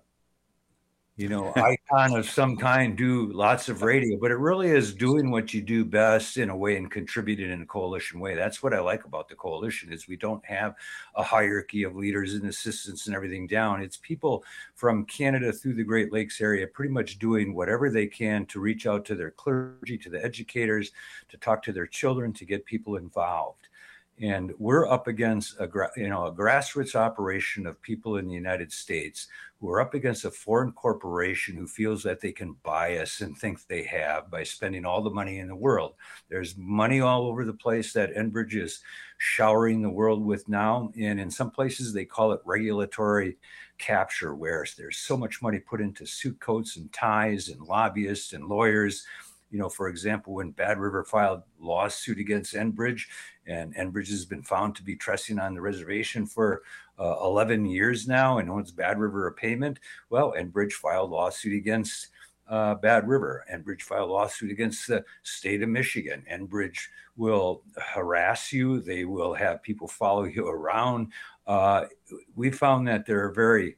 you know, icon of some kind, do lots of radio, but it really is doing what you do best in a way and contributing in a coalition way. That's what I like about the coalition is we don't have a hierarchy of leaders and assistants and everything down. It's people from Canada through the Great Lakes area pretty much doing whatever they can to reach out to their clergy, to the educators, to talk to their children, to get people involved. And we're up against a, you know, a grassroots operation of people in the United States who are up against a foreign corporation who feels that they can buy us and think they have by spending all the money in the world. There's money all over the place that Enbridge is showering the world with now. And in some places, they call it regulatory capture, where there's so much money put into suit coats and ties and lobbyists and lawyers. You know, for example, when Bad River filed lawsuit against Enbridge, and Enbridge has been found to be trespassing on the reservation for uh, eleven years now and owes Bad River a payment. Well, Enbridge filed lawsuit against uh, Bad River. Enbridge filed lawsuit against the state of Michigan. Enbridge will harass you. They will have people follow you around. Uh, we found that they're very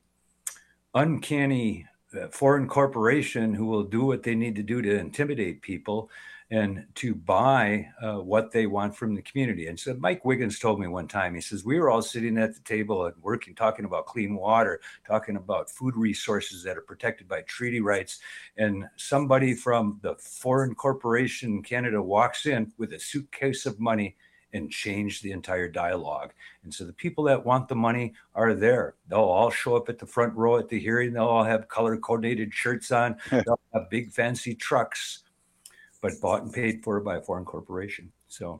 uncanny foreign corporation who will do what they need to do to intimidate people and to buy uh, what they want from the community. And so Mike Wiggins told me one time, he says, we were all sitting at the table and working, talking about clean water, talking about food resources that are protected by treaty rights. And somebody from the foreign corporation in Canada walks in with a suitcase of money and change the entire dialogue. And so the people that want the money are there. They'll all show up at the front row at the hearing. They'll all have color-coordinated shirts on. They'll have big fancy trucks, but bought and paid for by a foreign corporation. So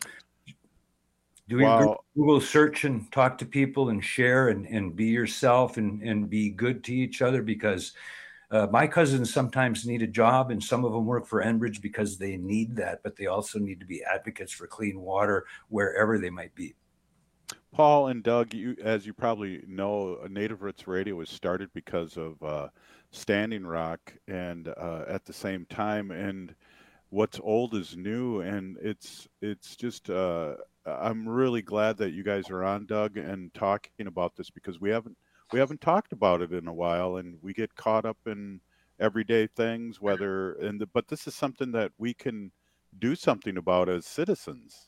do Wow. your Google search and talk to people and share and, and be yourself and, and be good to each other, because Uh, my cousins sometimes need a job, and some of them work for Enbridge because they need that, but they also need to be advocates for clean water wherever they might be. Paul and Doug, you, as you probably know, Native Roots Radio was started because of uh, Standing Rock, and uh, at the same time, and what's old is new, and it's it's just uh, I'm really glad that you guys are on, Doug, and talking about this, because we haven't we haven't talked about it in a while, and we get caught up in everyday things, whether and the, but this is something that we can do something about as citizens.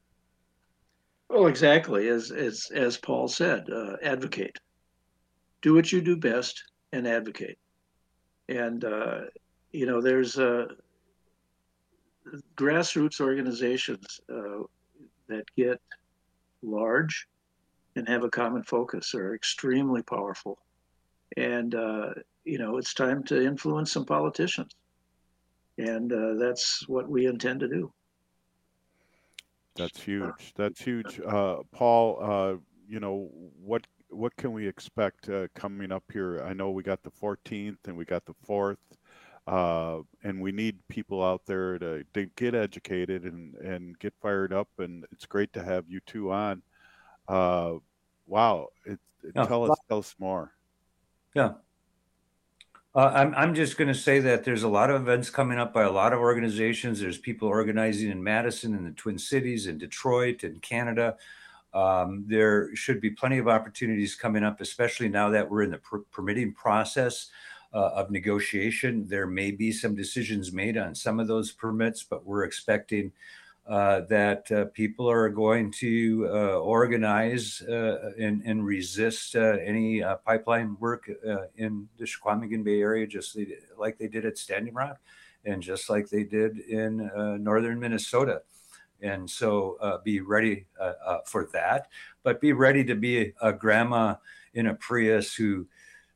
Well, exactly, as as as Paul said, uh, advocate. Do what you do best and advocate. And uh, you know, there's uh, grassroots organizations uh, that get large and have a common focus are extremely powerful. And, uh, you know, it's time to influence some politicians. And uh, that's what we intend to do. That's huge. That's huge. Uh, Paul, uh, you know, what what can we expect uh, coming up here? I know we got the fourteenth and we got the fourth, uh, and we need people out there to, to get educated and, and get fired up. And it's great to have you two on. Uh, wow. It, it, Yeah. Tell us, tell us more. Yeah. Uh, I'm, I'm just going to say that there's a lot of events coming up by a lot of organizations. There's people organizing in Madison, in the Twin Cities, in Detroit, in Canada. Um, there should be plenty of opportunities coming up, especially now that we're in the per- permitting process uh, of negotiation. There may be some decisions made on some of those permits, but we're expecting uh, that uh, people are going to uh, organize uh, and, and resist uh, any uh, pipeline work uh, in the Chequamegon Bay area, just they, like they did at Standing Rock and just like they did in uh, northern Minnesota. And so uh, be ready uh, uh, for that, but be ready to be a, a grandma in a Prius who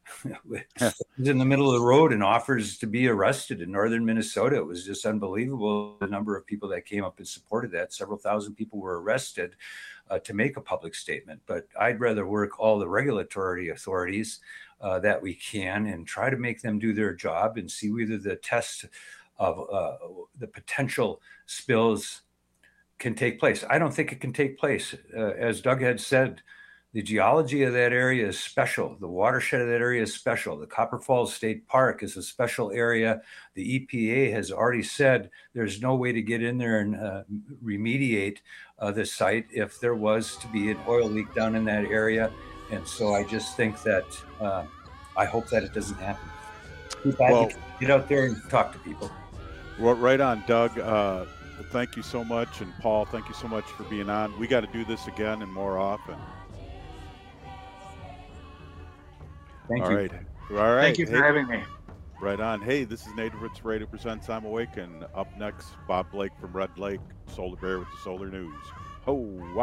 is in the middle of the road and offers to be arrested in northern Minnesota. It was just unbelievable, the number of people that came up and supported that. Several thousand people were arrested uh, to make a public statement. But I'd rather work all the regulatory authorities uh, that we can and try to make them do their job and see whether the test of uh, the potential spills can take place. I don't think it can take place. Uh, as Doug had said, the geology of that area is special. The watershed of that area is special. The Copper Falls State Park is a special area. The E P A has already said there's no way to get in there and uh, remediate uh, the site if there was to be an oil leak down in that area. And so I just think that, uh, I hope that it doesn't happen. Well, get out there and talk to people. Well, right on, Doug. Uh, thank you so much. And Paul, thank you so much for being on. We got to do this again and more often. Thank All you. right. All right. Thank you for hey, having me. Right on. Hey, this is Native Roots Radio presents I'm Awake, and up next, Bob Blake from Red Lake, Solar Bear with the Solar News. Ho wah.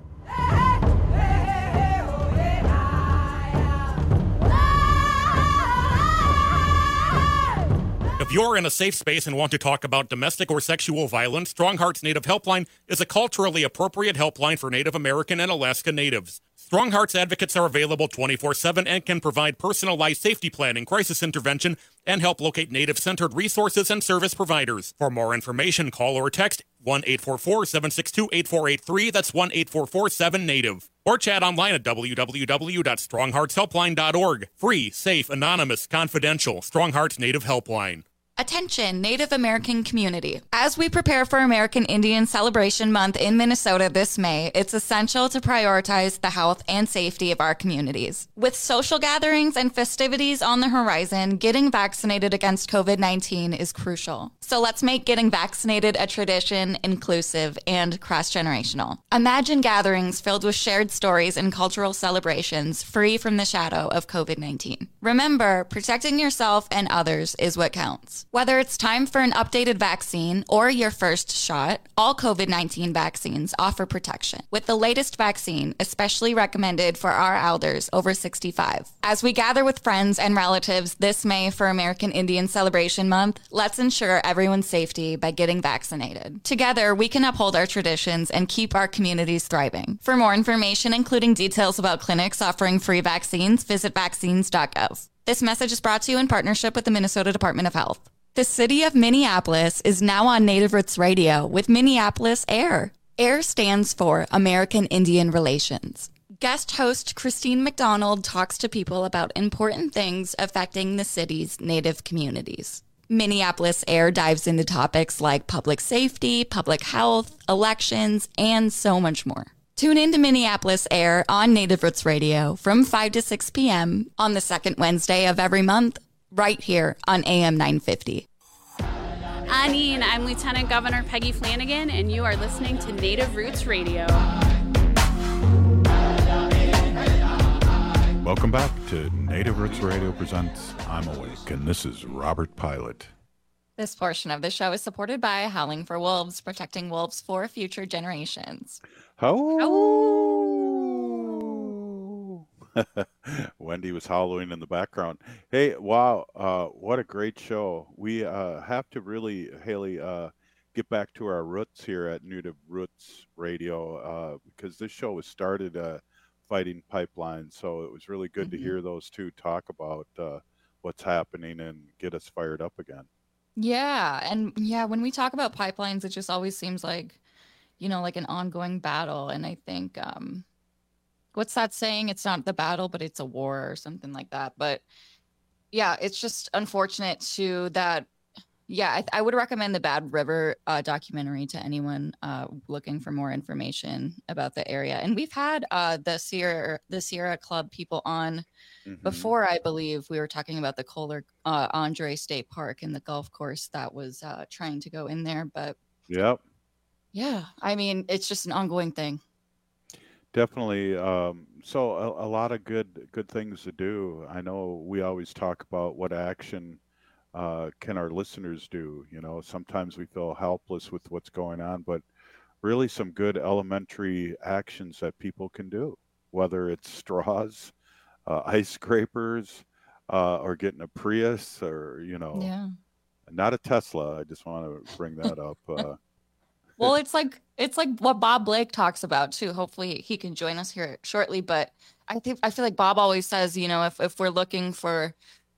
If you're in a safe space and want to talk about domestic or sexual violence, Strong Hearts Native Helpline is a culturally appropriate helpline for Native American and Alaska Natives. Strong Hearts advocates are available twenty-four seven and can provide personalized safety planning, crisis intervention, and help locate Native-centered resources and service providers. For more information, call or text one eight four four, seven six two, eight four eight three. That's one eight four four seven Native. Or chat online at w w w dot strong hearts helpline dot org. Free, safe, anonymous, confidential. Strong Hearts Native Helpline. Attention, Native American community. As we prepare for American Indian Celebration Month in Minnesota this May, it's essential to prioritize the health and safety of our communities. With social gatherings and festivities on the horizon, getting vaccinated against covid nineteen is crucial. So let's make getting vaccinated a tradition, inclusive, and cross-generational. Imagine gatherings filled with shared stories and cultural celebrations, free from the shadow of covid nineteen. Remember, protecting yourself and others is what counts. Whether it's time for an updated vaccine or your first shot, all covid nineteen vaccines offer protection, with the latest vaccine especially recommended for our elders over sixty-five. As we gather with friends and relatives this May for American Indian Celebration Month, let's ensure everyone's safety by getting vaccinated. Together, we can uphold our traditions and keep our communities thriving. For more information, including details about clinics offering free vaccines, visit vaccines dot gov. This message is brought to you in partnership with the Minnesota Department of Health. The city of Minneapolis is now on Native Roots Radio with Minneapolis AIR. AIR stands for American Indian Relations. Guest host Christine McDonald talks to people about important things affecting the city's Native communities. Minneapolis AIR dives into topics like public safety, public health, elections, and so much more. Tune in to Minneapolis AIR on Native Roots Radio from five to six p.m. on the second Wednesday of every month, right here on A M nine fifty. Anine, I'm Lieutenant Governor Peggy Flanagan, and you are listening to Native Roots Radio. Welcome back to Native Roots Radio presents I'm Awake, and this is Robert Pilot. This portion of the show is supported by Howling for Wolves, protecting wolves for future generations. Oh. Wendy was hollowing in the background. Hey, wow, uh, what a great show. We uh, have to really, Haley, uh, get back to our roots here at Native Roots Radio uh, because this show was started uh, fighting pipelines. So it was really good Mm-hmm. to hear those two talk about uh, what's happening and get us fired up again. Yeah, and yeah, when we talk about pipelines, it just always seems like, you know, like an ongoing battle. And I think, um, what's that saying? It's not the battle, but it's a war or something like that. But yeah, it's just unfortunate too that, yeah, I, I would recommend the Bad River uh, documentary to anyone uh, looking for more information about the area. And we've had uh, the Sierra the Sierra Club people on Mhm. before. I believe we were talking about the Kohler uh, Andre State Park and the golf course that was uh, trying to go in there. But Yep. yeah, I mean, it's just an ongoing thing. Definitely. Um, so a, a lot of good good things to do. I know we always talk about what action uh, can our listeners do. You know, sometimes we feel helpless with what's going on, but really some good elementary actions that people can do, whether it's straws, uh, ice scrapers, uh, or getting a Prius, or you know, Yeah. not a Tesla. I just want to bring that up. Uh, Well, it's like it's like what Bob Blake talks about too. Hopefully he can join us here shortly. But I think I feel like Bob always says, you know, if, if we're looking for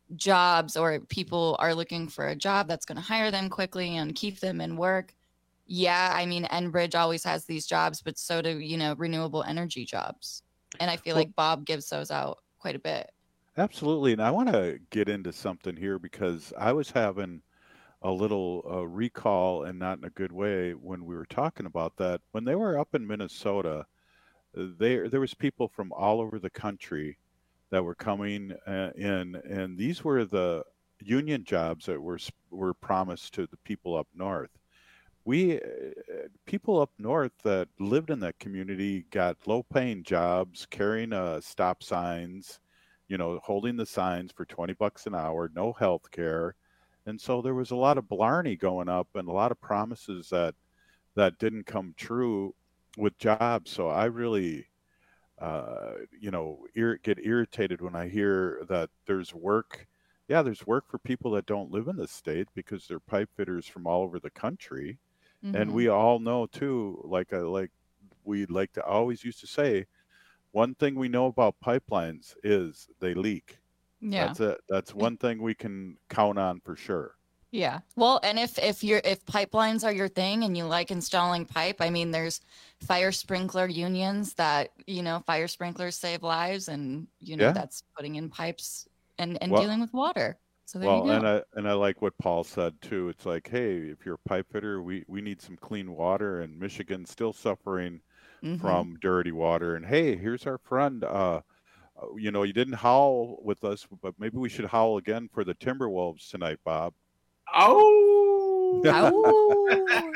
jobs or people are looking for a job that's going to hire them quickly and keep them in work. Yeah, I mean, Enbridge always has these jobs, but so do, you know, renewable energy jobs. And I feel Well- like Bob gives those out quite a bit. Absolutely. And I want to get into something here because I was having a little uh, recall, and not in a good way, when we were talking about that. When they were up in Minnesota, uh, they, there was people from all over the country that were coming uh, in, and these were the union jobs that were s- were promised to the people up north. We uh, people up north that lived in that community got low-paying jobs, carrying uh, stop signs, you know, holding the signs for twenty bucks an hour, no health care. And so there was a lot of blarney going up and a lot of promises that that didn't come true with jobs. So I really, uh, you know, ir- get irritated when I hear that there's work. Yeah, there's work for people that don't live in the state because they're pipe fitters from all over the country. And Mhm. we all know too, like I like we like to always used to say, one thing we know about pipelines is they leak. Yeah. That's it. That's one thing we can count on for sure. Yeah. Well, and if if you're if pipelines are your thing and you like installing pipe, I mean, there's fire sprinkler unions that, you know, fire sprinklers save lives, and you know Yeah. that's putting in pipes and and Well- dealing with water. So there Well, you and go. I and I like what Paul said too. It's like, hey, if you're a pipe fitter, we we need some clean water, and Michigan's still suffering Mhm. from dirty water. And hey, here's our friend. Uh, uh, you know, you didn't howl with us, but maybe we should howl again for the Timberwolves tonight, Bob. Oh, Ow.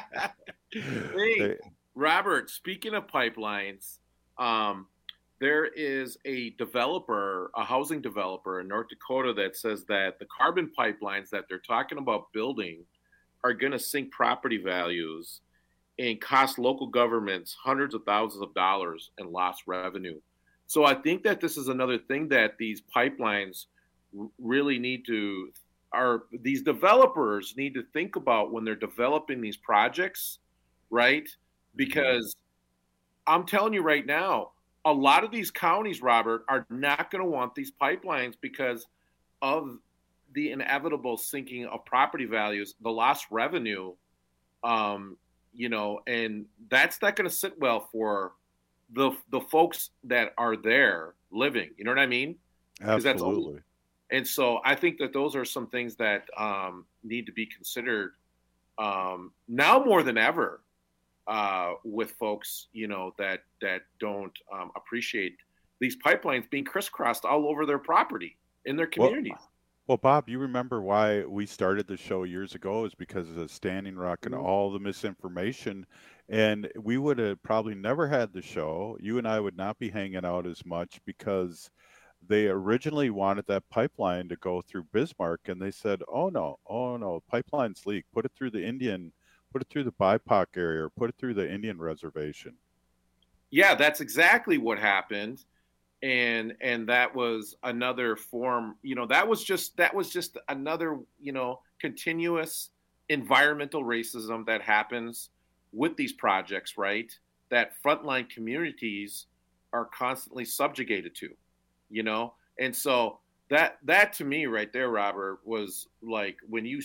hey, Hey, Robert, speaking of pipelines, um, there is a developer, a housing developer in North Dakota that says that the carbon pipelines that they're talking about building are going to sink property values and cost local governments hundreds of thousands of dollars in lost revenue. So I think that this is another thing that these pipelines r- really need to, are these developers need to think about when they're developing these projects, right? Because I'm telling you right now, a lot of these counties, Robert, are not going to want these pipelines because of the inevitable sinking of property values, the lost revenue, um, you know, and that's not going to sit well for the the folks that are there living. You know what I mean? 'Cause that's only- absolutely. and so I think that those are some things that um, need to be considered um, now more than ever uh, with folks, you know, that that don't um, appreciate these pipelines being crisscrossed all over their property in their Well, communities. well, Bob, you remember why we started the show years ago is because of the Standing Rock and Mhm. all the misinformation. And we would have probably never had the show. You and I would not be hanging out as much because they originally wanted that pipeline to go through Bismarck. And they said, oh, no, oh, no, pipelines leak. Put it through the Indian, put it through the B I P O C area, or put it through the Indian reservation. Yeah, that's exactly what happened. and and that was another form, you know, that was just that was just another, you know, continuous environmental racism that happens with these projects, right? That frontline communities are constantly subjugated to, you know? And so that that to me right there, Robert, was like when you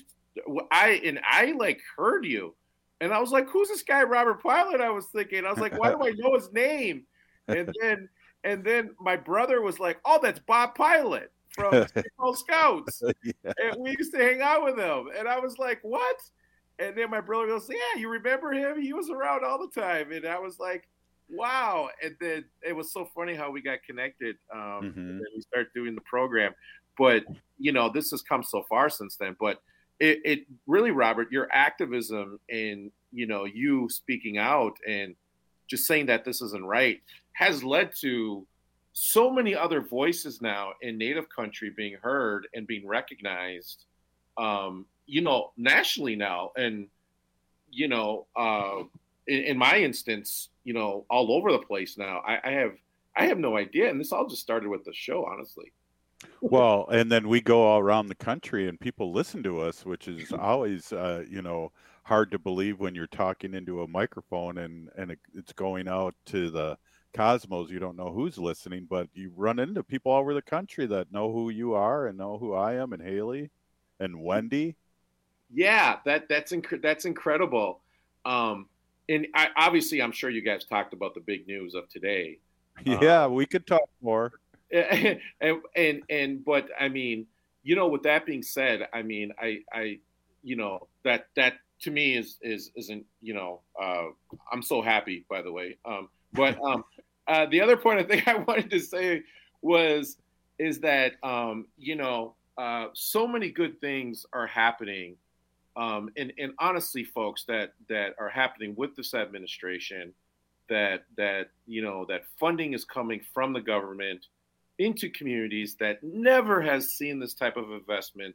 I and I like heard you and I was like, who's this guy Robert Pilot? I was thinking, I was like, why do I know his name? And then and then my brother was like, oh, that's Bob Pilot from Girl Scouts. Yeah. And we used to hang out with him. And I was like, what? And then my brother goes, yeah, you remember him? He was around all the time. And I was like, wow. And then it was so funny how we got connected. Um, mm-hmm. And then we started doing the program. But, you know, this has come so far since then. But it, it really, Robert, your activism and, you know, you speaking out and just saying that this isn't right has led to so many other voices now in Native country being heard and being recognized, um, you know, nationally now. And, you know, uh, in, in my instance, you know, all over the place now. I, I have I have no idea. And this all just started with the show, honestly. Well, and then we go all around the country and people listen to us, which is always, uh, you know, hard to believe when you're talking into a microphone and, and it, it's going out to the cosmos. You don't know who's listening, but you run into people all over the country that know who you are and know who I am and Haley and Wendy. Yeah, that that's inc- that's incredible. Um, and I, obviously, I'm sure you guys talked about the big news of today. Yeah, um, we could talk more. And, and and but I mean, you know, with that being said, I mean, I I you know that that to me is is isn't you know uh, I'm so happy, by the way. Um, but um, uh, the other point I think I wanted to say was is that um, you know uh, so many good things are happening, um, and and honestly, folks, that that are happening with this administration. That that you know that funding is coming from the government into communities that never has seen this type of investment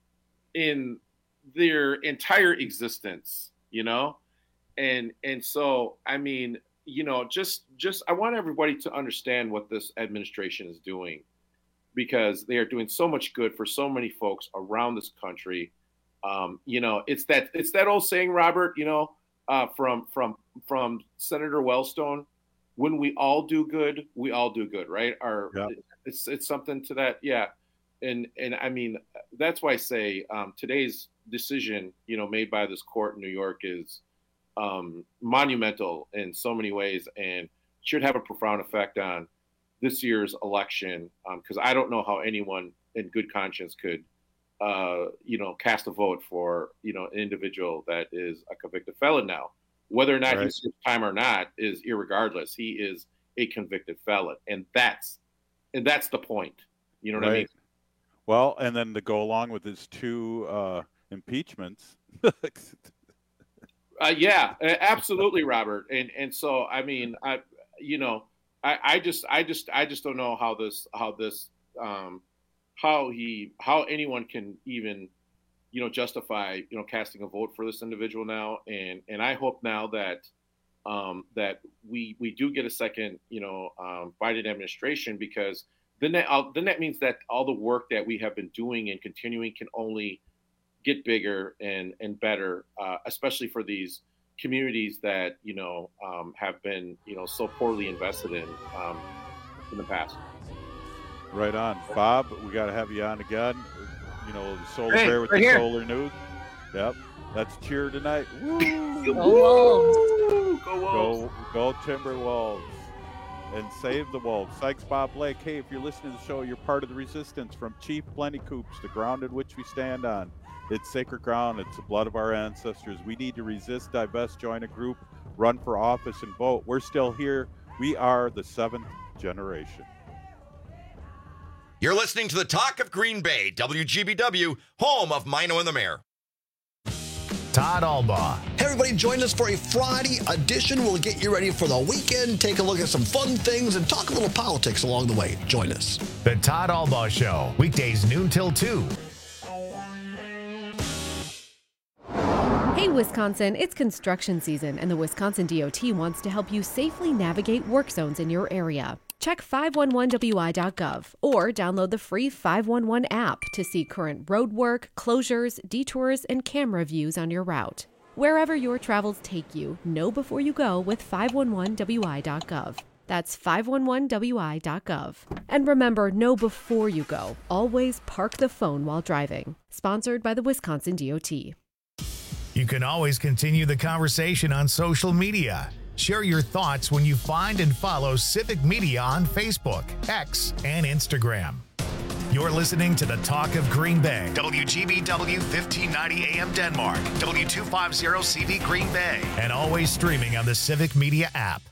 in their entire existence, you know? And, and so, I mean, you know, just, just, I want everybody to understand what this administration is doing because they are doing so much good for so many folks around this country. Um, you know, it's that, it's that old saying, Robert, you know, uh, from, from, from Senator Wellstone, when we all do good, we all do good, right? Our, yeah. it's it's something to that, yeah. And and I mean, that's why I say um, today's decision, you know, made by this court in New York is um, monumental in so many ways, and should have a profound effect on this year's election. Because um, I don't know how anyone in good conscience could, uh, you know, cast a vote for you know an individual that is a convicted felon now. Whether or not right. he serves time or not is irregardless. He is a convicted felon, and that's and that's the point. You know what right. I mean? Well, and then to go along with his two uh, impeachments. uh, yeah, absolutely, Robert. And and so I mean, I you know, I, I just I just I just don't know how this how this um, how he how anyone can even. you know, justify, you know, casting a vote for this individual now. And, and I hope now that, um, that we, we do get a second, you know, um, Biden administration, because then that, uh, then that means that all the work that we have been doing and continuing can only get bigger and, and better, uh, especially for these communities that, you know, um, have been, you know, so poorly invested in, um, in the past. Right on. Bob, we got to have you on again. You know, the solar hey, bear with right the here. solar news. Yep. That's cheer tonight. Woo! Go Wolves. Go Wolves. Go, go Timberwolves. And save the Wolves. Sykes Bob Blake. Hey, if you're listening to the show, you're part of the resistance from Chief Plenty Coops, the ground in which we stand on. It's sacred ground. It's the blood of our ancestors. We need to resist, divest, join a group, run for office, and vote. We're still here. We are the seventh generation. You're listening to the Talk of Green Bay, W G B W, home of Mino and the Mayor. Todd Albaugh. Hey, everybody, join us for a Friday edition. We'll get you ready for the weekend, take a look at some fun things, and talk a little politics along the way. Join us. The Todd Albaugh Show, weekdays noon till two. Hey, Wisconsin, it's construction season, and the Wisconsin D O T wants to help you safely navigate work zones in your area. Check five one one W I dot gov or download the free five one one app to see current road work, closures, detours, and camera views on your route. Wherever your travels take you, know before you go with five one one W I dot gov. That's five one one W I dot gov. And remember, know before you go. Always park the phone while driving. Sponsored by the Wisconsin D O T. You can always continue the conversation on social media. Share your thoughts when you find and follow Civic Media on Facebook, X, and Instagram. You're listening to the Talk of Green Bay. W G B W fifteen ninety A M Denmark, W two fifty C V Green Bay, and always streaming on the Civic Media app.